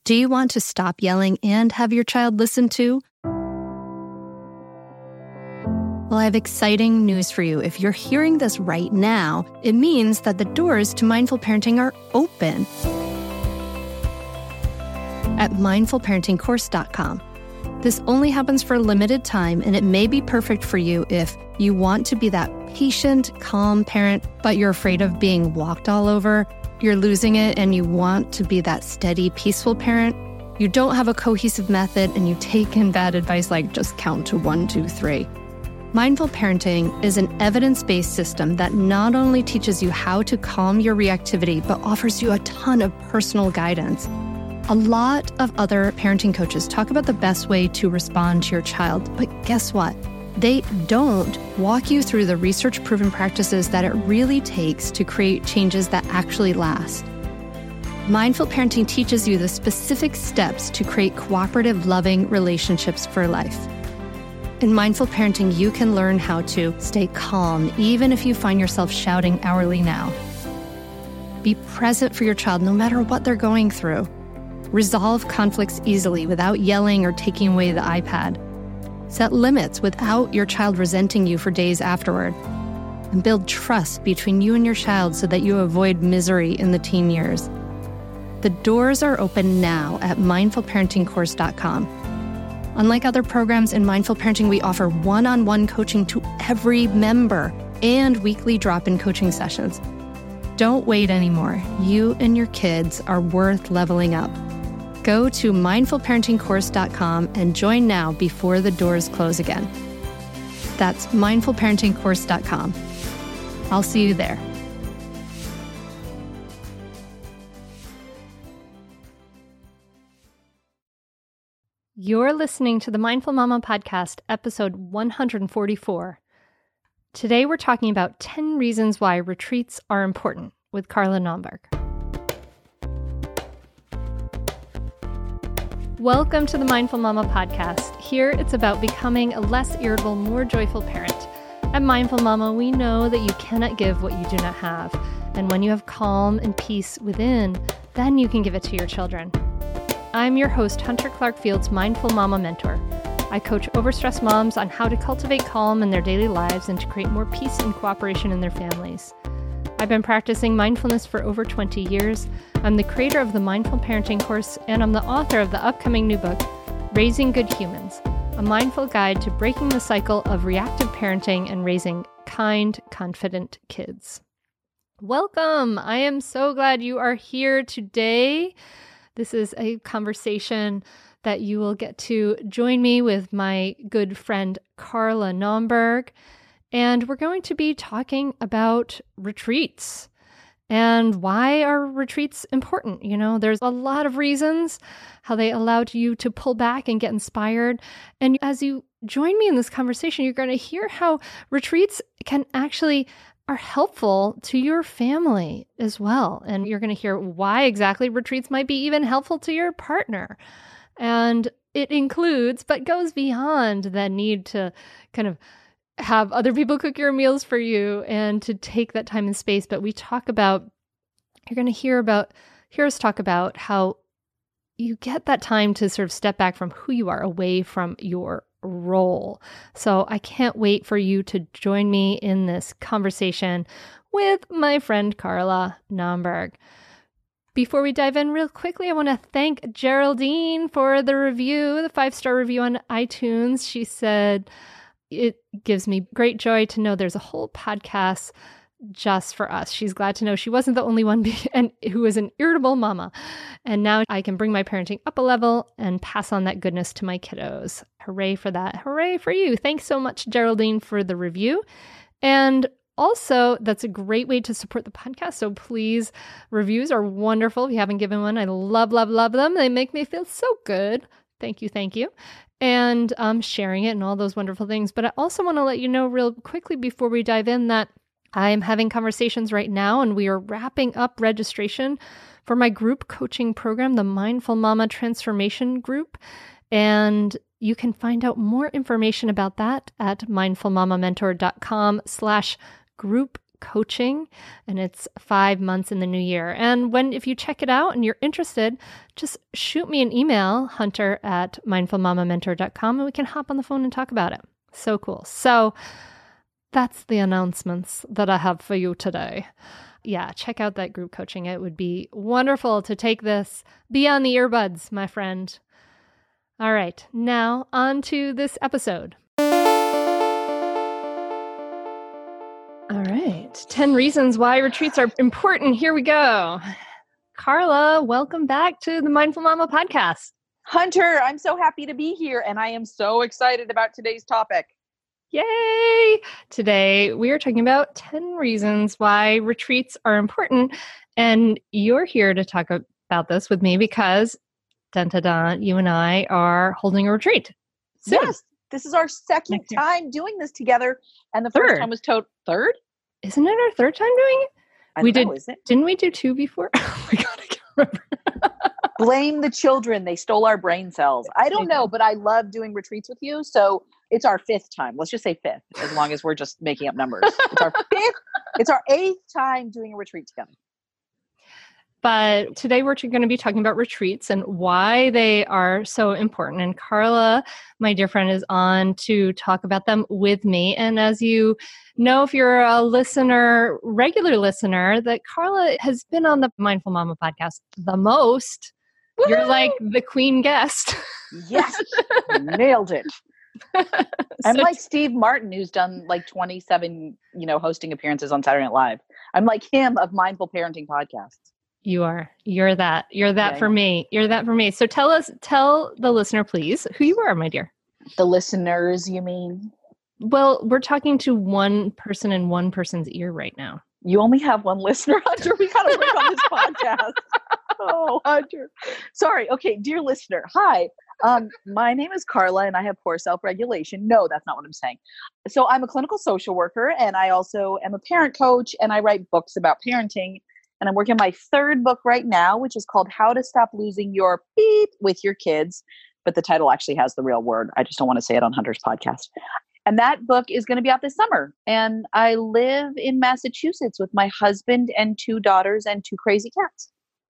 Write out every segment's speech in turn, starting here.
Do you want to stop yelling and have your child listen to? Well, I have exciting news for you. If you're hearing this right now, it means that the doors to mindful parenting are open at mindfulparentingcourse.com. This only happens for a limited time, and it may be perfect for you if you want to be that patient, calm parent, but you're afraid of being walked all over. You're losing it, and you want to be that steady, peaceful parent. You don't have a cohesive method, and you take in bad advice like just count to 1, 2, 3. Mindful parenting is an evidence-based system that not only teaches you how to calm your reactivity, but offers you a ton of personal guidance. A lot of other parenting coaches talk about the best way to respond to your child, but guess what? They don't walk you through the research-proven practices that it really takes to create changes that actually last. Mindful parenting teaches you the specific steps to create cooperative, loving relationships for life. In mindful parenting, you can learn how to stay calm, even if you find yourself shouting hourly now. Be present for your child no matter what they're going through. Resolve conflicts easily without yelling or taking away the iPad. Set limits without your child resenting you for days afterward. And build trust between you and your child so that you avoid misery in the teen years. The doors are open now at mindfulparentingcourse.com. Unlike other programs in Mindful Parenting, we offer one-on-one coaching to every member and weekly drop-in coaching sessions. Don't wait anymore. You and your kids are worth leveling up. Go to mindfulparentingcourse.com and join now before the doors close again. That's mindfulparentingcourse.com. I'll see you there. You're listening to the Mindful Mama Podcast, episode 144. Today we're talking about 10 reasons why retreats are important with Carla Naumburg. Welcome to the Mindful Mama Podcast. Here it's about becoming a less irritable, more joyful parent. At Mindful Mama, we know that you cannot give what you do not have. And when you have calm and peace within, then you can give it to your children. I'm your host, Hunter Clark-Fields, Mindful Mama Mentor. I coach overstressed moms on how to cultivate calm in their daily lives and to create more peace and cooperation in their families. I've been practicing mindfulness for over 20 years. I'm the creator of the Mindful Parenting course, and I'm the author of the upcoming new book, Raising Good Humans, a mindful guide to breaking the cycle of reactive parenting and raising kind, confident kids. Welcome! I am so glad you are here today. This is a conversation that you will get to join me with my good friend, Carla Naumburg. And we're going to be talking about retreats and why are retreats important. You know, there's a lot of reasons how they allow you to pull back and get inspired. And as you join me in this conversation, you're going to hear how retreats can actually are helpful to your family as well. And you're going to hear why exactly retreats might be even helpful to your partner. And it includes, but goes beyond the need to kind of have other people cook your meals for you and to take that time and space. But we talk about, you're going to hear us talk about how you get that time to sort of step back from who you are, away from your role. So I can't wait for you to join me in this conversation with my friend Carla Naumburg. Before we dive in real quickly, I want to thank Geraldine for the review, the 5-star review on iTunes. She said, it gives me great joy to know there's a whole podcast just for us. She's glad to know she wasn't the only one who was an irritable mama. And now I can bring my parenting up a level and pass on that goodness to my kiddos. Hooray for that. Hooray for you. Thanks so much, Geraldine, for the review. And also, that's a great way to support the podcast. So please, reviews are wonderful. If you haven't given one, I love, love, love them. They make me feel so good. Thank you. Thank you. And sharing it and all those wonderful things. But I also want to let you know real quickly before we dive in that I'm having conversations right now and we are wrapping up registration for my group coaching program, the Mindful Mama Transformation Group. And you can find out more information about that at mindfulmamamentor.com/group coaching, and it's 5 months in the new year. And if you check it out and you're interested, just shoot me an email, hunter@mindfulmamamentor.com, and we can hop on the phone and talk about it. So cool. So that's the announcements that I have for you today. Yeah, check out that group coaching. It would be wonderful to take this beyond the earbuds, my friend. All right, now on to this episode. All right, 10 reasons why retreats are important. Here we go. Carla, welcome back to the Mindful Mama podcast. Hunter, I'm so happy to be here, and I am so excited about today's topic. Yay! Today, we are talking about 10 reasons why retreats are important. And you're here to talk about this with me because, dun, dun, dun, you and I are holding a retreat soon. Yes, this is our second time doing this together. And the first time was third? Isn't it our third time doing it? Is it? Didn't we do 2 before? Oh my God, I can't remember. Blame the children. They stole our brain cells. I don't know, but I love doing retreats with you. So it's our 5th time. Let's just say 5th, as long as we're just making up numbers. It's our 5th. It's our 8th time doing a retreat together. But today we're going to be talking about retreats and why they are so important. And Carla, my dear friend, is on to talk about them with me. And as you know, if you're a listener, regular listener, that Carla has been on the Mindful Mama podcast the most. Woo-hoo! You're like the queen guest. Yes, nailed it. I'm like Steve Martin, who's done like 27, hosting appearances on Saturday Night Live. I'm like him of Mindful Parenting podcasts. You're that for me. You're that for me. So tell the listener, please, who you are, my dear. The listeners, you mean? Well, we're talking to one person in one person's ear right now. You only have one listener, Hunter. We got to break on this podcast. Oh, Hunter. Sorry. Okay, dear listener. Hi. My name is Carla and I have poor self-regulation. No, that's not what I'm saying. So I'm a clinical social worker and I also am a parent coach and I write books about parenting. And I'm working on my 3rd book right now, which is called How to Stop Losing Your Beep with Your Kids. But the title actually has the real word. I just don't want to say it on Hunter's podcast. And that book is going to be out this summer. And I live in Massachusetts with my husband and 2 daughters and 2 crazy cats.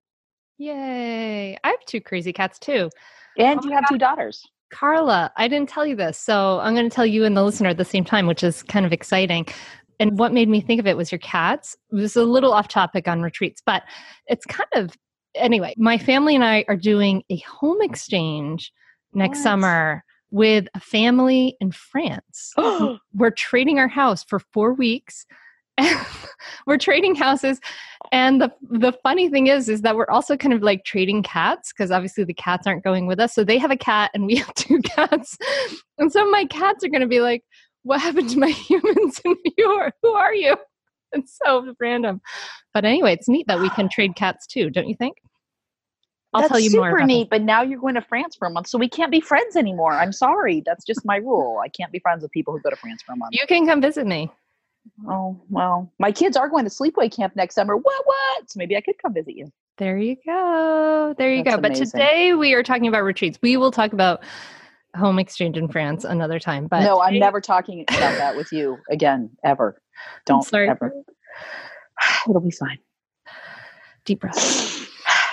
Yay. I have 2 crazy cats too. And you have 2 daughters. Carla, I didn't tell you this. So I'm going to tell you and the listener at the same time, which is kind of exciting. And what made me think of it was your cats. It was a little off topic on retreats, but it's kind of, anyway, my family and I are doing a home exchange next summer with a family in France. We're trading our house for 4 weeks. We're trading houses. And the funny thing is that we're also kind of like trading cats because obviously the cats aren't going with us. So they have a cat and we have 2 cats. And so my cats are going to be like, what happened to my humans in New York? Who are you? It's so random. But anyway, it's neat that we can trade cats too, don't you think? I'll tell you more. That's super neat, but now you're going to France for a month, so we can't be friends anymore. I'm sorry. That's just my rule. I can't be friends with people who go to France for a month. You can come visit me. Oh, well, my kids are going to sleepaway camp next summer. What? So maybe I could come visit you. There you go. That's amazing. But today we are talking about retreats. We will talk about home exchange in France another time. But no, I'm never talking about that with you again, ever. Don't ever. It'll be fine. Deep breath.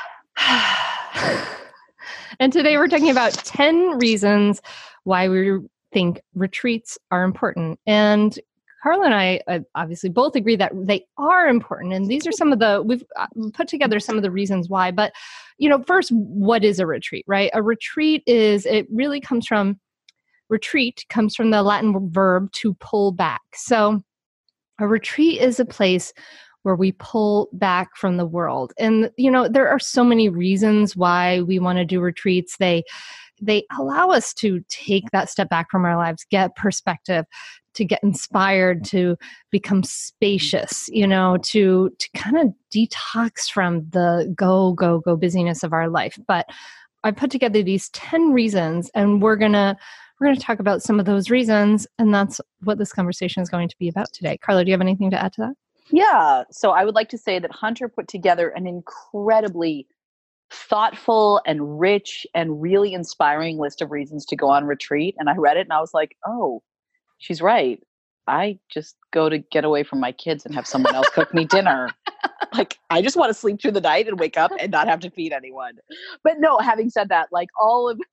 And today we're talking about 10 reasons why we think retreats are important. And Carla and I obviously both agree that they are important. And these are we've put together some of the reasons why. But, first, what is a retreat, right? A retreat comes from the Latin verb to pull back. So a retreat is a place where we pull back from the world. And, there are so many reasons why we want to do retreats. They allow us to take that step back from our lives, get perspective, to get inspired, to become spacious, to kind of detox from the go busyness of our life. But I put together these 10 reasons and we're going to talk about some of those reasons. And that's what this conversation is going to be about today. Carla, do you have anything to add to that? Yeah. So I would like to say that Hunter put together an incredibly thoughtful and rich and really inspiring list of reasons to go on retreat. And I read it and I was like, oh, she's right. I just go to get away from my kids and have someone else cook me dinner. Like, I just want to sleep through the night and wake up and not have to feed anyone. But no, having said that, like all of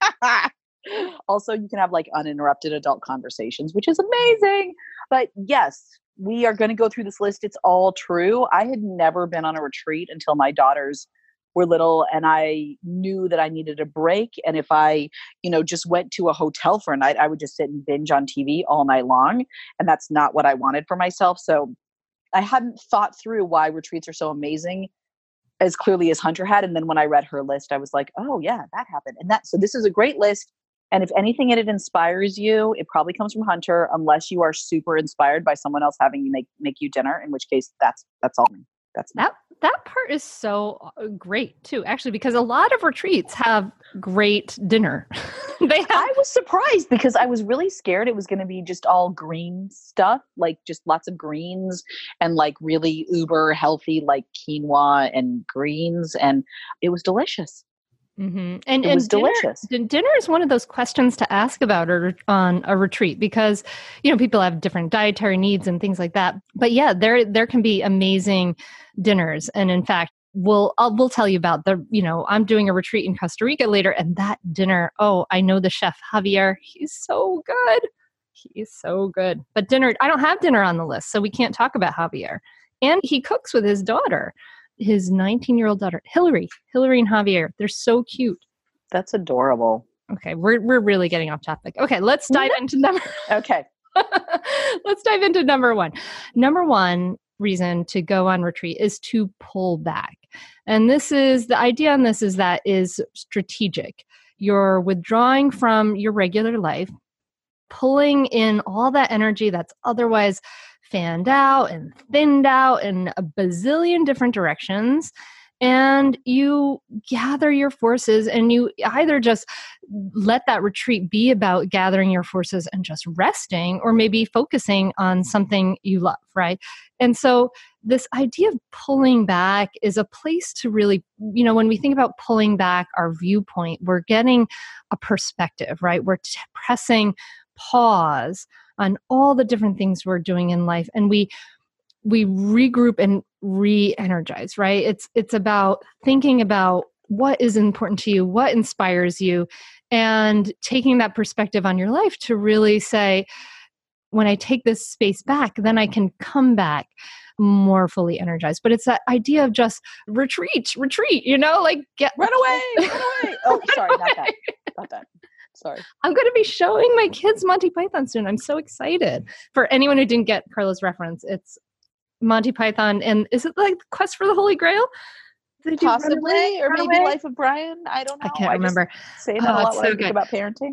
also you can have like uninterrupted adult conversations, which is amazing. But yes, we are going to go through this list. It's all true. I had never been on a retreat until my daughters were little, and I knew that I needed a break. And if I, just went to a hotel for a night, I would just sit and binge on TV all night long. And that's not what I wanted for myself. So I hadn't thought through why retreats are so amazing as clearly as Hunter had. And then when I read her list, I was like, oh yeah, that happened. So this is a great list. And if anything in it inspires you, it probably comes from Hunter, unless you are super inspired by someone else having you make you dinner, in which case that's all me. That's me. That part is so great too, actually, because a lot of retreats have great dinner. I was surprised because I was really scared it was going to be just all green stuff, like just lots of greens and like really uber healthy, like quinoa and greens. And it was delicious. Mm-hmm. And it was delicious. Dinner is one of those questions to ask about on a retreat because, people have different dietary needs and things like that. But yeah, there can be amazing dinners. And in fact, we'll tell you about I'm doing a retreat in Costa Rica later, and that dinner, I know the chef Javier, he's so good. He's so good. But dinner, I don't have dinner on the list, so we can't talk about Javier. And he cooks with his daughter. His 19-year-old daughter, Hillary and Javier. They're so cute. That's adorable. Okay, we're really getting off topic. Okay, let's dive into number. Okay. Let's dive into number one. Number one reason to go on retreat is to pull back. And the idea on this is strategic. You're withdrawing from your regular life, pulling in all that energy that's otherwise fanned out and thinned out in a bazillion different directions. And you gather your forces, and you either just let that retreat be about gathering your forces and just resting, or maybe focusing on something you love, right? And so this idea of pulling back is a place to really, when we think about pulling back our viewpoint, we're getting a perspective, right? We're pressing pause on all the different things we're doing in life, and we regroup and re-energize, right? It's about thinking about what is important to you, what inspires you, and taking that perspective on your life to really say, when I take this space back, then I can come back more fully energized. But it's that idea of just retreat, like run away. Oh, sorry, not that. Sorry. I'm going to be showing my kids Monty Python soon. I'm so excited. For anyone who didn't get Carla's reference, it's Monty Python, and is it like Quest for the Holy Grail? Possibly, or maybe Life of Brian. I don't know. I can't remember. Say that a lot when I think about parenting.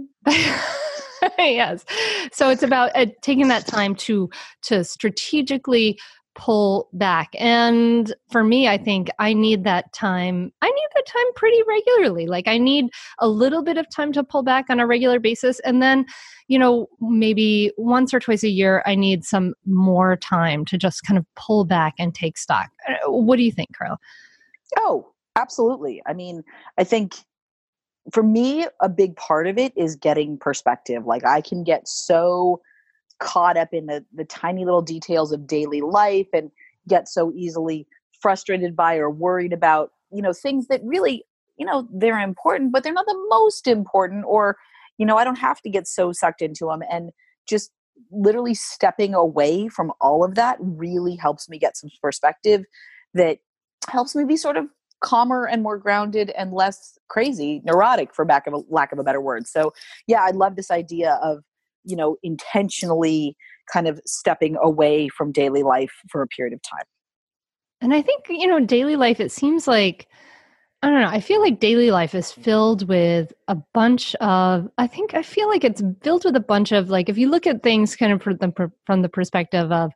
Yes. So it's about taking that time to strategically pull back. And for me, I think I need that time. I need that time pretty regularly. Like I need a little bit of time to pull back on a regular basis. And then, maybe once or twice a year, I need some more time to just kind of pull back and take stock. What do you think, Carla? Oh, absolutely. I mean, I think for me, a big part of it is getting perspective. Like I can get so caught up in the tiny little details of daily life and get so easily frustrated by or worried about, things that really, they're important, but they're not the most important, or, I don't have to get so sucked into them. And just literally stepping away from all of that really helps me get some perspective that helps me be sort of calmer and more grounded and less crazy, neurotic, for lack of a better word. So yeah, I love this idea of, intentionally kind of stepping away from daily life for a period of time. And I think, daily life, it seems like, I don't know, I feel like daily life is filled with a bunch of, I feel like it's filled with a bunch of, like, if you look at things kind of from the perspective of,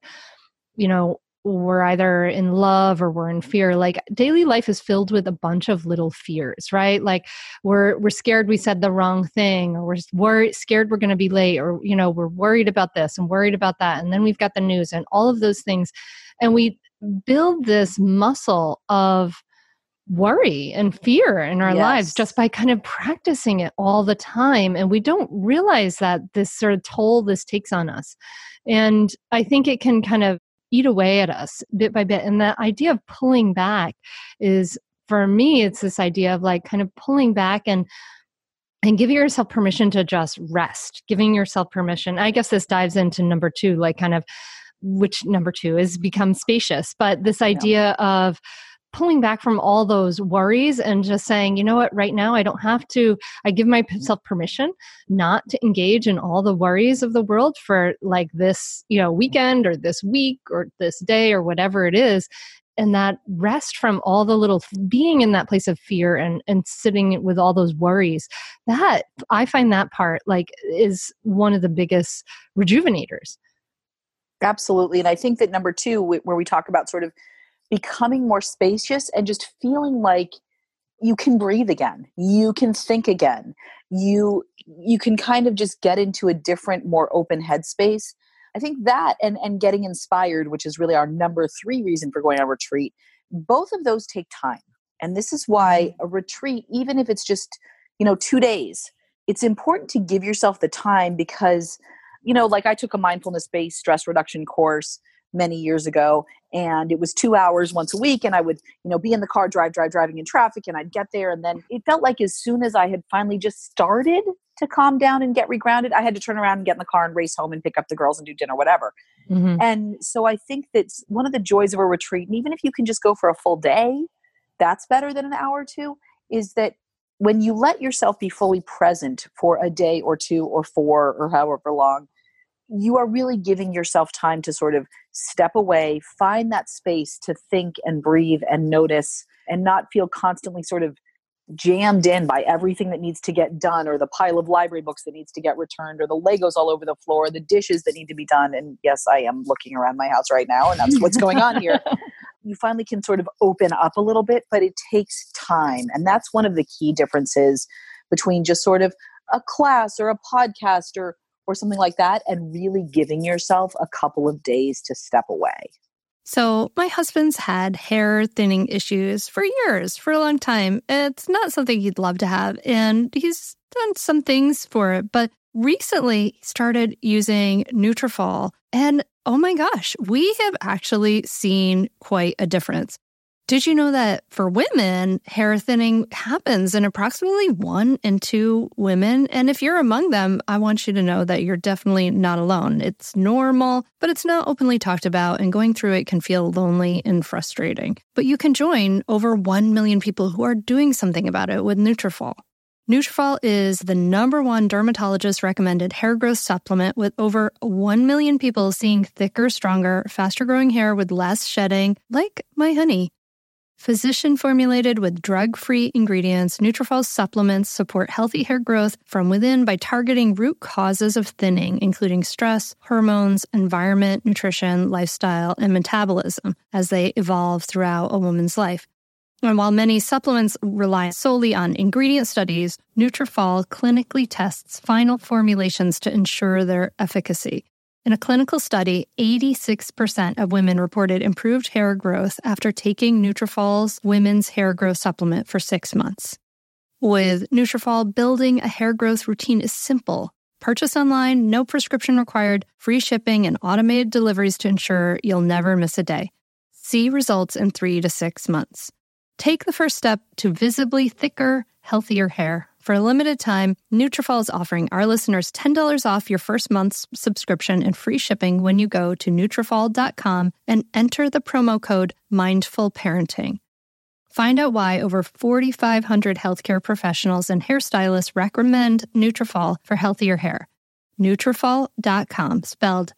we're either in love or we're in fear. Like daily life is filled with a bunch of little fears, right? Like we're scared we said the wrong thing, or we're scared we're going to be late, or, we're worried about this and worried about that. And then we've got the news and all of those things. And we build this muscle of worry and fear in our lives just by kind of practicing it all the time. And we don't realize that this sort of toll this takes on us. And I think it can kind of eat away at us bit by bit. And the idea of pulling back is, for me, it's this idea of like kind of pulling back and giving yourself permission to just rest, giving yourself permission. I guess this dives into number 2, like kind of, which number 2 is become spacious. But this idea of pulling back from all those worries and just saying, you know what, right now I don't have to, I give myself permission not to engage in all the worries of the world for like this, weekend or this week or this day or whatever it is. And that rest from all the little being in that place of fear and sitting with all those worries, that I find that part like is one of the biggest rejuvenators. Absolutely. And I think that number 2, where we talk about sort of becoming more spacious and just feeling like you can breathe again, you can think again, you can kind of just get into a different, more open headspace. I think that and getting inspired, which is really our number 3 reason for going on a retreat, both of those take time. And this is why a retreat, even if it's just, 2 days, it's important to give yourself the time because, like I took a mindfulness-based stress reduction course many years ago, and it was 2 hours once a week. And I would, be in the car, driving in traffic, and I'd get there. And then it felt like as soon as I had finally just started to calm down and get regrounded, I had to turn around and get in the car and race home and pick up the girls and do dinner, whatever. Mm-hmm. And so I think that's one of the joys of a retreat. And even if you can just go for a full day, that's better than an hour or 2, is that when you let yourself be fully present for a day or 2 or 4 or however long, you are really giving yourself time to sort of step away, find that space to think and breathe and notice and not feel constantly sort of jammed in by everything that needs to get done, or the pile of library books that needs to get returned, or the Legos all over the floor, the dishes that need to be done. And yes, I am looking around my house right now, and that's what's going on here. You finally can sort of open up a little bit, but it takes time. And that's one of the key differences between just sort of a class or a podcast or something like that, and really giving yourself a couple of days to step away. So my husband's had hair thinning issues for years, for a long time. It's not something he'd love to have, and he's done some things for it. But recently, he started using Nutrafol, and oh my gosh, we have actually seen quite a difference. Did you know that for women, hair thinning happens in approximately 1 in 2 women? And if you're among them, I want you to know that you're definitely not alone. It's normal, but it's not openly talked about, and going through it can feel lonely and frustrating. But you can join over 1 million people who are doing something about it with Nutrafol. Nutrafol is the #1 dermatologist-recommended hair growth supplement, with over 1 million people seeing thicker, stronger, faster-growing hair with less shedding, like my honey. Physician-formulated with drug-free ingredients, Nutrafol's supplements support healthy hair growth from within by targeting root causes of thinning, including stress, hormones, environment, nutrition, lifestyle, and metabolism, as they evolve throughout a woman's life. And while many supplements rely solely on ingredient studies, Nutrafol clinically tests final formulations to ensure their efficacy. In a clinical study, 86% of women reported improved hair growth after taking Nutrafol's women's hair growth supplement for 6 months. With Nutrafol, building a hair growth routine is simple. Purchase online, no prescription required, free shipping, and automated deliveries to ensure you'll never miss a day. See results in 3 to 6 months. Take the first step to visibly thicker, healthier hair. For a limited time, Nutrafol is offering our listeners $10 off your first month's subscription and free shipping when you go to Nutrafol.com and enter the promo code MindfulParenting. Find out why over 4,500 healthcare professionals and hairstylists recommend Nutrafol for healthier hair. Nutrafol.com, spelled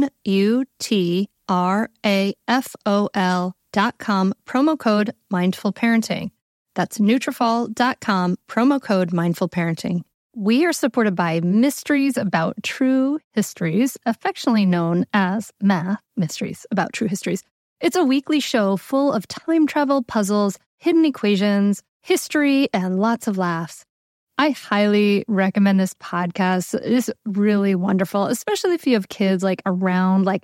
Nutrafol.com, promo code MindfulParenting. That's Nutrafol.com, promo code MindfulParenting. We are supported by Mysteries About True Histories, affectionately known as Math Mysteries About True Histories. It's a weekly show full of time travel puzzles, hidden equations, history, and lots of laughs. I highly recommend this podcast. It is really wonderful, especially if you have kids like around like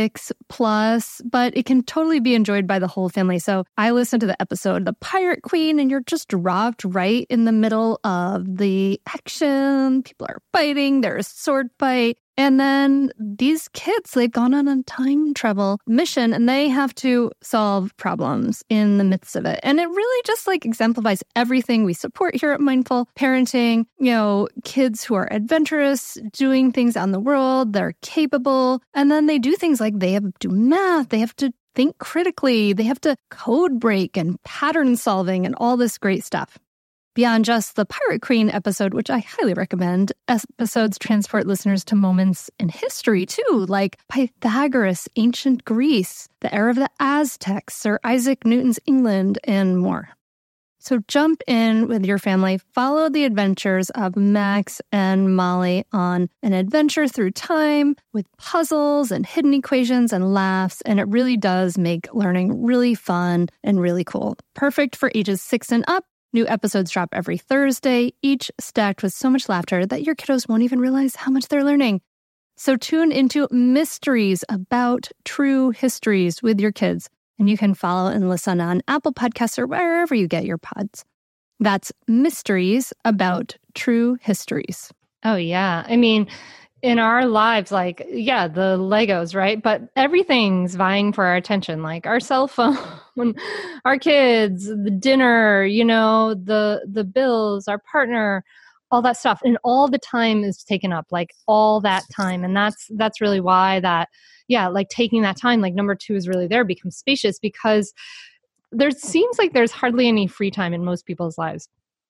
6+, but it can totally be enjoyed by the whole family. So I listened to the episode, The Pirate Queen, and you're just dropped right in the middle of the action. People are fighting, there's a sword fight. And then these kids, they've gone on a time travel mission and they have to solve problems in the midst of it. And it really just like exemplifies everything we support here at Mindful Parenting. You know, kids who are adventurous, doing things out in the world, they're capable. And then they do things like they have to do math, they have to think critically, they have to code break and pattern solving and all this great stuff. Beyond just the Pirate Queen episode, which I highly recommend, episodes transport listeners to moments in history too, like Pythagoras, ancient Greece, the era of the Aztecs, Sir Isaac Newton's England, and more. So jump in with your family, follow the adventures of Max and Molly on an adventure through time with puzzles and hidden equations and laughs, and it really does make learning really fun and really cool. Perfect for ages 6 and up. New episodes drop every Thursday, each stacked with so much laughter that your kiddos won't even realize how much they're learning. So tune into Mysteries About True Histories with your kids, and you can follow and listen on Apple Podcasts or wherever you get your pods. That's Mysteries About True Histories. Oh, yeah. I mean, in our lives, like, yeah, the Legos, right? But everything's vying for our attention, like our cell phone, our kids, the dinner, you know, the bills, our partner, all that stuff. And all the time is taken up, like all that time. And that's really why that, yeah, like taking that time, like number 2 is really there, becomes spacious, because there seems like there's hardly any free time in most people's lives.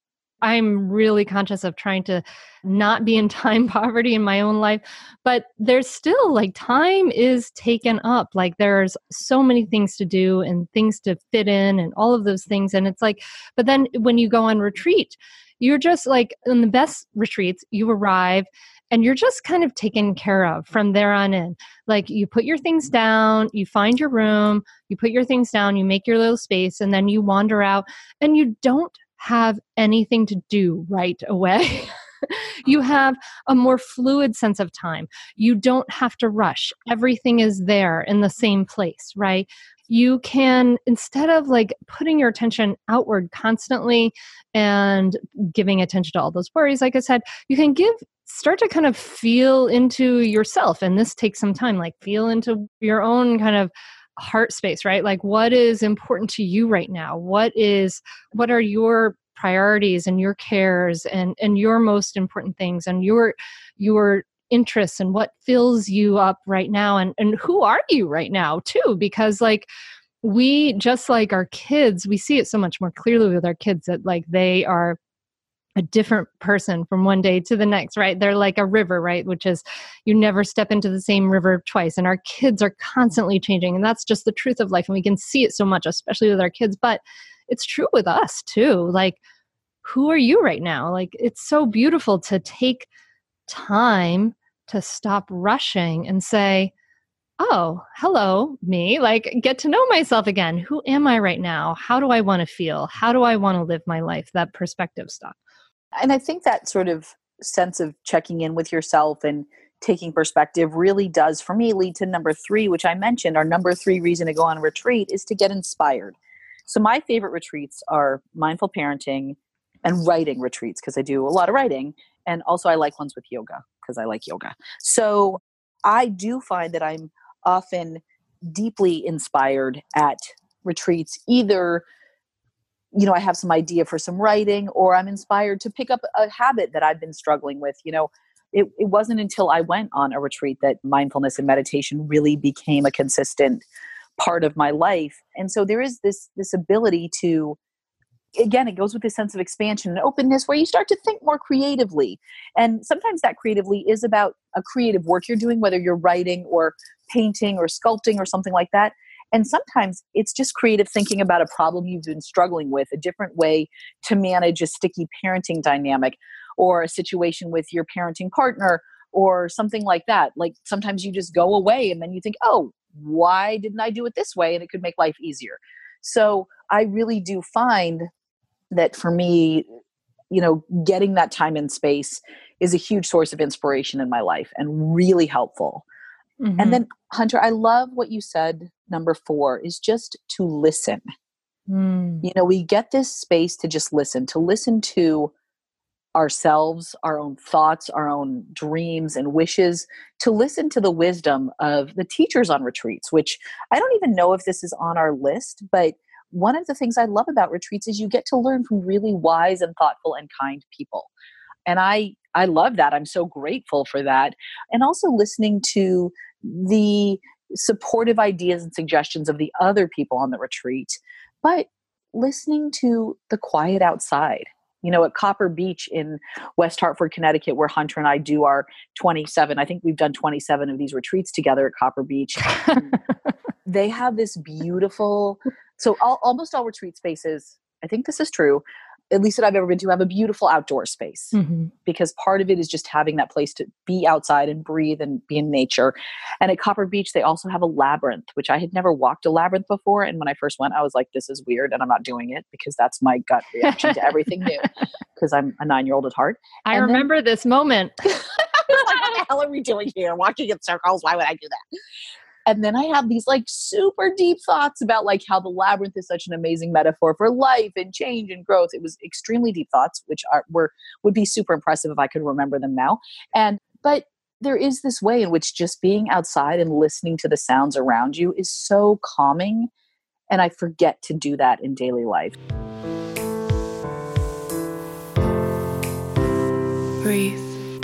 I'm really conscious of trying to not be in time poverty in my own life, but there's still like time is taken up. Like there's so many things to do and things to fit in and all of those things. And it's like, but then when you go on retreat, you're just like in the best retreats, you arrive and you're just kind of taken care of from there on in. Like you put your things down, you find your room, you put your things down, you make your little space, and then you wander out and you don't have anything to do right away. You have a more fluid sense of time. You don't have to rush. Everything is there in the same place, right? You can, instead of like putting your attention outward constantly and giving attention to all those worries, like I said, you can start to kind of feel into yourself. And this takes some time, like feel into your own kind of heart space, right? Like what is important to you right now? What are your priorities and your cares and your most important things and your interests and what fills you up right now? And who are you right now too? Because like we, just like our kids, we see it so much more clearly with our kids that like they are a different person from one day to the next, right? They're like a river, right? Which is you never step into the same river twice. And our kids are constantly changing. And that's just the truth of life. And we can see it so much, especially with our kids. But it's true with us too. Like, who are you right now? Like, it's so beautiful to take time to stop rushing and say, oh, hello, me, like get to know myself again. Who am I right now? How do I want to feel? How do I want to live my life? That perspective stuff. And I think that sort of sense of checking in with yourself and taking perspective really does, for me, lead to number 3, which I mentioned. Our number 3 reason to go on a retreat is to get inspired. So my favorite retreats are mindful parenting and writing retreats, because I do a lot of writing. And also I like ones with yoga because I like yoga. So I do find that I'm often deeply inspired at retreats. Either, you know, I have some idea for some writing, or I'm inspired to pick up a habit that I've been struggling with. You know, it wasn't until I went on a retreat that mindfulness and meditation really became a consistent part of my life. And so there is this ability to, again, it goes with this sense of expansion and openness where you start to think more creatively. And sometimes that creatively is about a creative work you're doing, whether you're writing or painting or sculpting or something like that. And sometimes it's just creative thinking about a problem you've been struggling with, a different way to manage a sticky parenting dynamic or a situation with your parenting partner or something like that. Like sometimes you just go away and then you think, oh, why didn't I do it this way? And it could make life easier. So I really do find that for me, getting that time and space is a huge source of inspiration in my life and really helpful. Mm-hmm. And then, Hunter, I love what you said. Number 4 is just to listen. We get this space to just listen to ourselves, our own thoughts, our own dreams and wishes, to listen to the wisdom of the teachers on retreats, which I don't even know if this is on our list, but one of the things I love about retreats is you get to learn from really wise and thoughtful and kind people. And I love that. I'm so grateful for that. And also listening to the supportive ideas and suggestions of the other people on the retreat, but listening to the quiet outside. At Copper Beach in West Hartford, Connecticut, where Hunter and I do our 27, I think we've done 27 of these retreats together at Copper Beach. They have this beautiful, almost all retreat spaces, I think this is true, at least that I've ever been to, have a beautiful outdoor space, because part of it is just having that place to be outside and breathe and be in nature. And at Copper Beach, they also have a labyrinth, which I had never walked a labyrinth before. And when I first went, I was like, this is weird. And I'm not doing it because that's my gut reaction to everything new, because I'm a 9-year-old at heart. I remember this moment. I was like, what the hell are we doing here? Walking in circles. Why would I do that? And then I have these super deep thoughts about how the labyrinth is such an amazing metaphor for life and change and growth. It was extremely deep thoughts, which would be super impressive if I could remember them now. But there is this way in which just being outside and listening to the sounds around you is so calming. And I forget to do that in daily life. Breathe.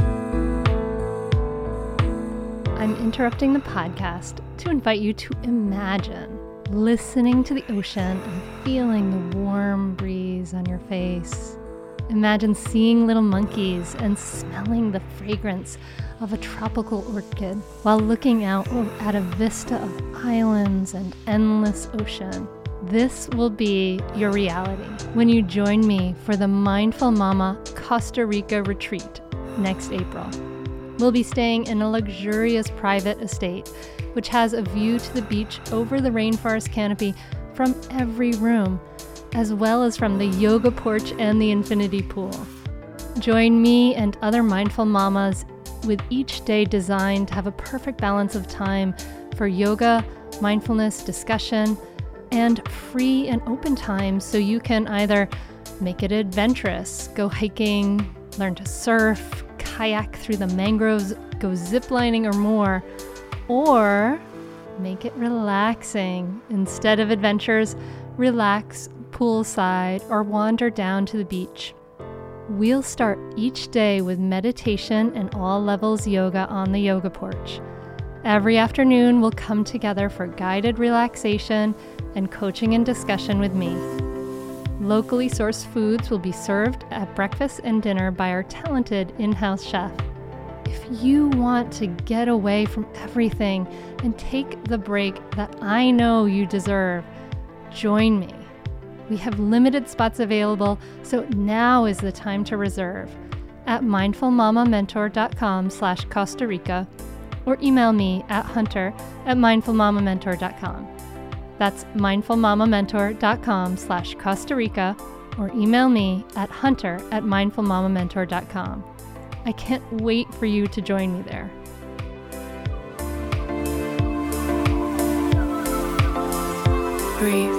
I'm interrupting the podcast to invite you to imagine listening to the ocean and feeling the warm breeze on your face. Imagine seeing little monkeys and smelling the fragrance of a tropical orchid while looking out at a vista of islands and endless ocean. This will be your reality when you join me for the Mindful Mama Costa Rica retreat next April. We'll be staying in a luxurious private estate, which has a view to the beach over the rainforest canopy from every room, as well as from the yoga porch and the infinity pool. Join me and other mindful mamas, with each day designed to have a perfect balance of time for yoga, mindfulness, discussion, and free and open time so you can either make it adventurous, go hiking, learn to surf, kayak through the mangroves, go ziplining or more, or make it relaxing. Instead of adventures, relax poolside or wander down to the beach. We'll start each day with meditation and all levels yoga on the yoga porch. Every afternoon, we'll come together for guided relaxation and coaching and discussion with me. Locally sourced foods will be served at breakfast and dinner by our talented in-house chef. If you want to get away from everything and take the break that I know you deserve, join me. We have limited spots available, so now is the time to reserve at mindfulmamamentor.com/Costa Rica or email me at hunter@mindfulmamamentor.com. That's mindfulmamamentor.com/Costa Rica or email me at hunter@mindfulmamamentor.com. I can't wait for you to join me there. Breathe.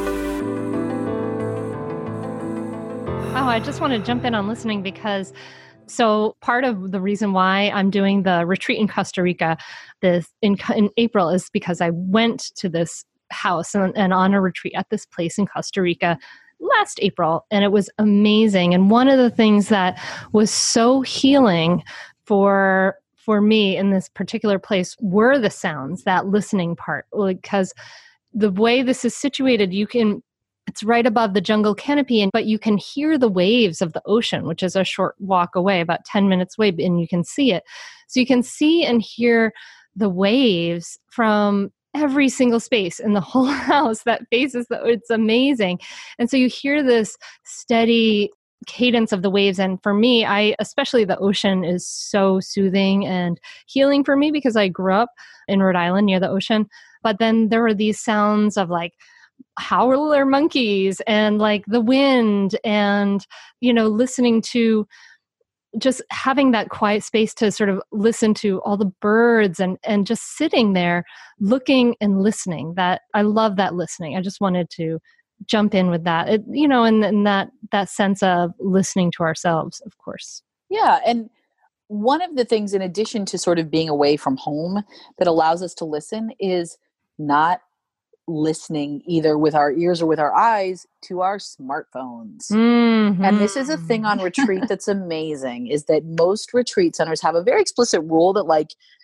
Oh, I just want to jump in on listening because part of the reason why I'm doing the retreat in Costa Rica in April is because I went to this house and on a retreat at this place in Costa Rica last April, and it was amazing. And one of the things that was so healing for me in this particular place were the sounds, that listening part, because the way this is situated, it's right above the jungle canopy, but you can hear the waves of the ocean, which is a short walk away, about 10 minutes away, and you can see it. So you can see and hear the waves from every single space in the whole house that faces it's amazing. And so you hear this steady cadence of the waves. And for me, especially the ocean is so soothing and healing for me because I grew up in Rhode Island near the ocean. But then there were these sounds of howler monkeys and like the wind and, listening to just having that quiet space to sort of listen to all the birds and just sitting there looking and listening. That I love that listening. I just wanted to jump in with that, and that sense of listening to ourselves, of course. Yeah. And one of the things, in addition to sort of being away from home, that allows us to listen is not listening either with our ears or with our eyes to our smartphones. Mm-hmm. And this is a thing on retreat that's amazing, is that most retreat centers have a very explicit rule that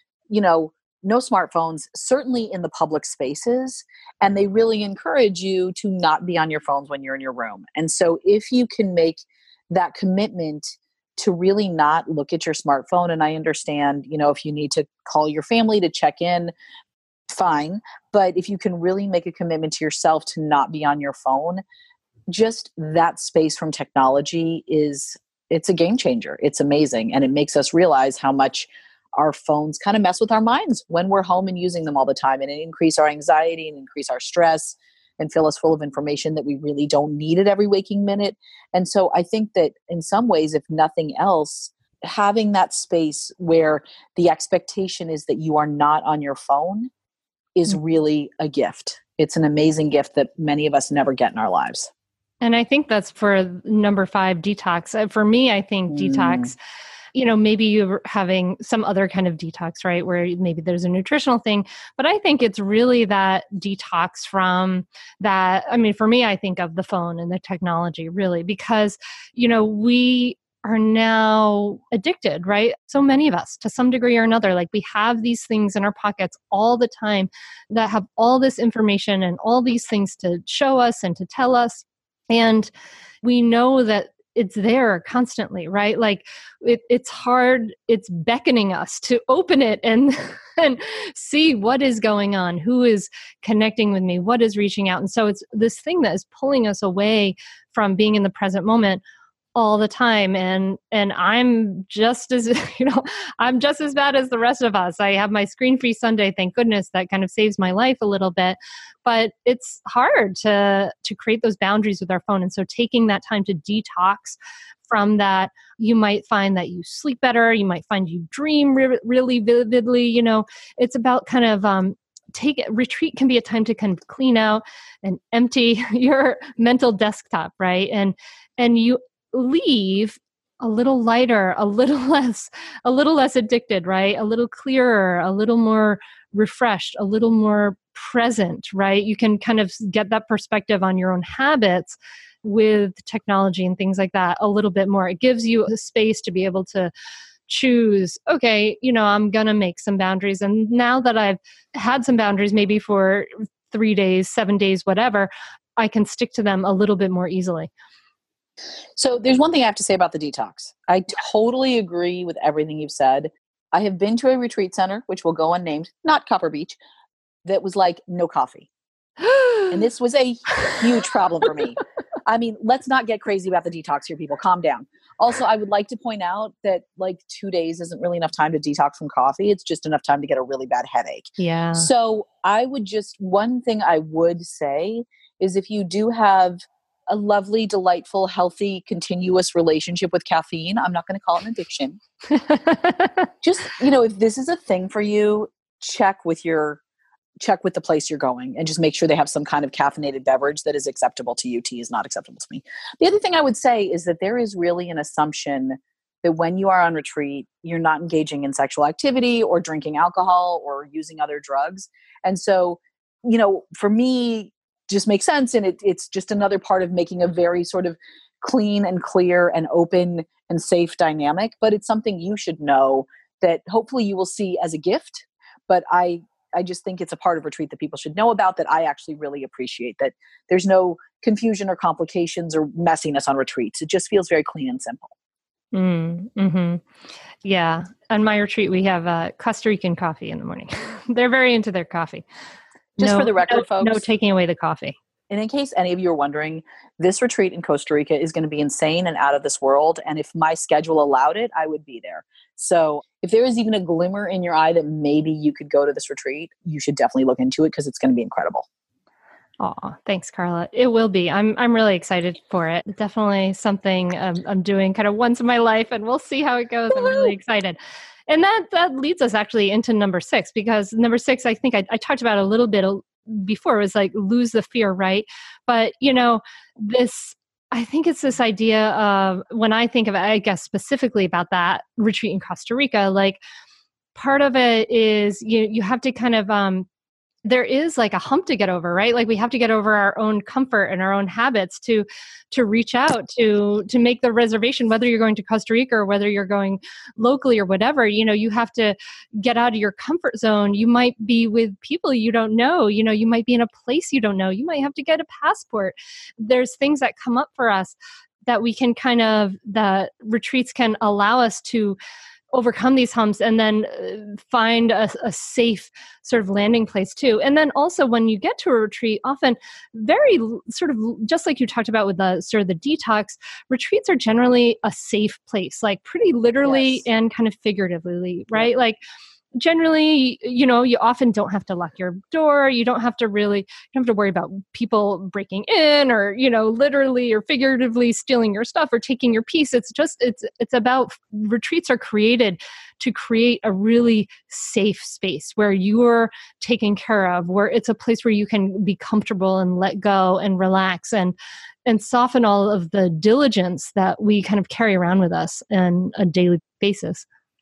no smartphones, certainly in the public spaces. And they really encourage you to not be on your phones when you're in your room. And so if you can make that commitment to really not look at your smartphone, and I understand, if you need to call your family to check in, fine. But if you can really make a commitment to yourself to not be on your phone, just that space from technology it's a game changer. It's amazing. And it makes us realize how much our phones kind of mess with our minds when we're home and using them all the time, and it increase our anxiety and increase our stress and fill us full of information that we really don't need at every waking minute. And so I think that in some ways, if nothing else, having that space where the expectation is that you are not on your phone is really a gift. It's an amazing gift that many of us never get in our lives. And I think that's for number 5, detox. For me, I think detox, maybe you're having some other kind of detox, right? Where maybe there's a nutritional thing, but I think it's really that detox from that. I mean, for me, I think of the phone and the technology really, because, we are now addicted, right? So many of us, to some degree or another, like we have these things in our pockets all the time that have all this information and all these things to show us and to tell us. And we know that it's there constantly, right? Like it's hard, it's beckoning us to open it and see what is going on, who is connecting with me, what is reaching out. And so it's this thing that is pulling us away from being in the present moment all the time. And I'm just as, I'm just as bad as the rest of us. I have my screen-free Sunday, thank goodness, that kind of saves my life a little bit, but it's hard to create those boundaries with our phone. And so taking that time to detox from that, you might find that you sleep better. You might find you dream really vividly. It's about kind of, retreat can be a time to kind of clean out and empty your mental desktop, right? And you leave a little lighter, a little less addicted, right? A little clearer, a little more refreshed, a little more present, right? You can kind of get that perspective on your own habits with technology and things like that a little bit more. It gives you a space to be able to choose, okay, I'm going to make some boundaries. And now that I've had some boundaries, maybe for 3 days, 7 days, whatever, I can stick to them a little bit more easily. So there's one thing I have to say about the detox. I totally agree with everything you've said. I have been to a retreat center, which will go unnamed, not Copper Beach, that was like no coffee. And this was a huge problem for me. I mean, let's not get crazy about the detox here, people. Calm down. Also, I would like to point out that 2 days isn't really enough time to detox from coffee. It's just enough time to get a really bad headache. Yeah. So one thing I would say is, if you do have a lovely, delightful, healthy, continuous relationship with caffeine, I'm not going to call it an addiction. Just, if this is a thing for you, check with the place you're going and just make sure they have some kind of caffeinated beverage that is acceptable to you. Tea is not acceptable to me. The other thing I would say is that there is really an assumption that when you are on retreat, you're not engaging in sexual activity or drinking alcohol or using other drugs. And so, for me, just makes sense. And it's just another part of making a very sort of clean and clear and open and safe dynamic. But it's something you should know that hopefully you will see as a gift. But I just think it's a part of retreat that people should know about, that I actually really appreciate, that there's no confusion or complications or messiness on retreats. It just feels very clean and simple. Mm-hmm. Yeah. On my retreat, we have Costa Rican coffee in the morning. They're very into their coffee. Just for the record, folks. No taking away the coffee. And in case any of you are wondering, this retreat in Costa Rica is going to be insane and out of this world. And if my schedule allowed it, I would be there. So if there is even a glimmer in your eye that maybe you could go to this retreat, you should definitely look into it, because it's going to be incredible. Oh, thanks, Carla. It will be. I'm really excited for it. Definitely something I'm doing kind of once in my life, and we'll see how it goes. I'm really excited. And that leads us actually into number 6, because number 6, I think I talked about a little bit before, was like lose the fear, right? But I think it's this idea of, when I think of it, I guess specifically about that retreat in Costa Rica, like part of it is you have to kind of there is like a hump to get over, right? Like we have to get over our own comfort and our own habits to reach out to make the reservation, whether you're going to Costa Rica or whether you're going locally or whatever. You have to get out of your comfort zone. You might be with people you don't know. You might be in a place you don't know. You might have to get a passport. There's things that come up for us that we can that retreats can allow us to overcome these humps and then find a safe sort of landing place too. And then also when you get to a retreat, often very sort of just like you talked about with the sort of the detox, retreats are generally a safe place, like pretty literally and kind of figuratively, right? Yeah. Like generally, you often don't have to lock your door. You don't have to worry about people breaking in or, literally or figuratively stealing your stuff or taking your piece. It's just, it's about, retreats are created to create a really safe space where you're taken care of, where it's a place where you can be comfortable and let go and relax and soften all of the diligence that we kind of carry around with us on a daily basis.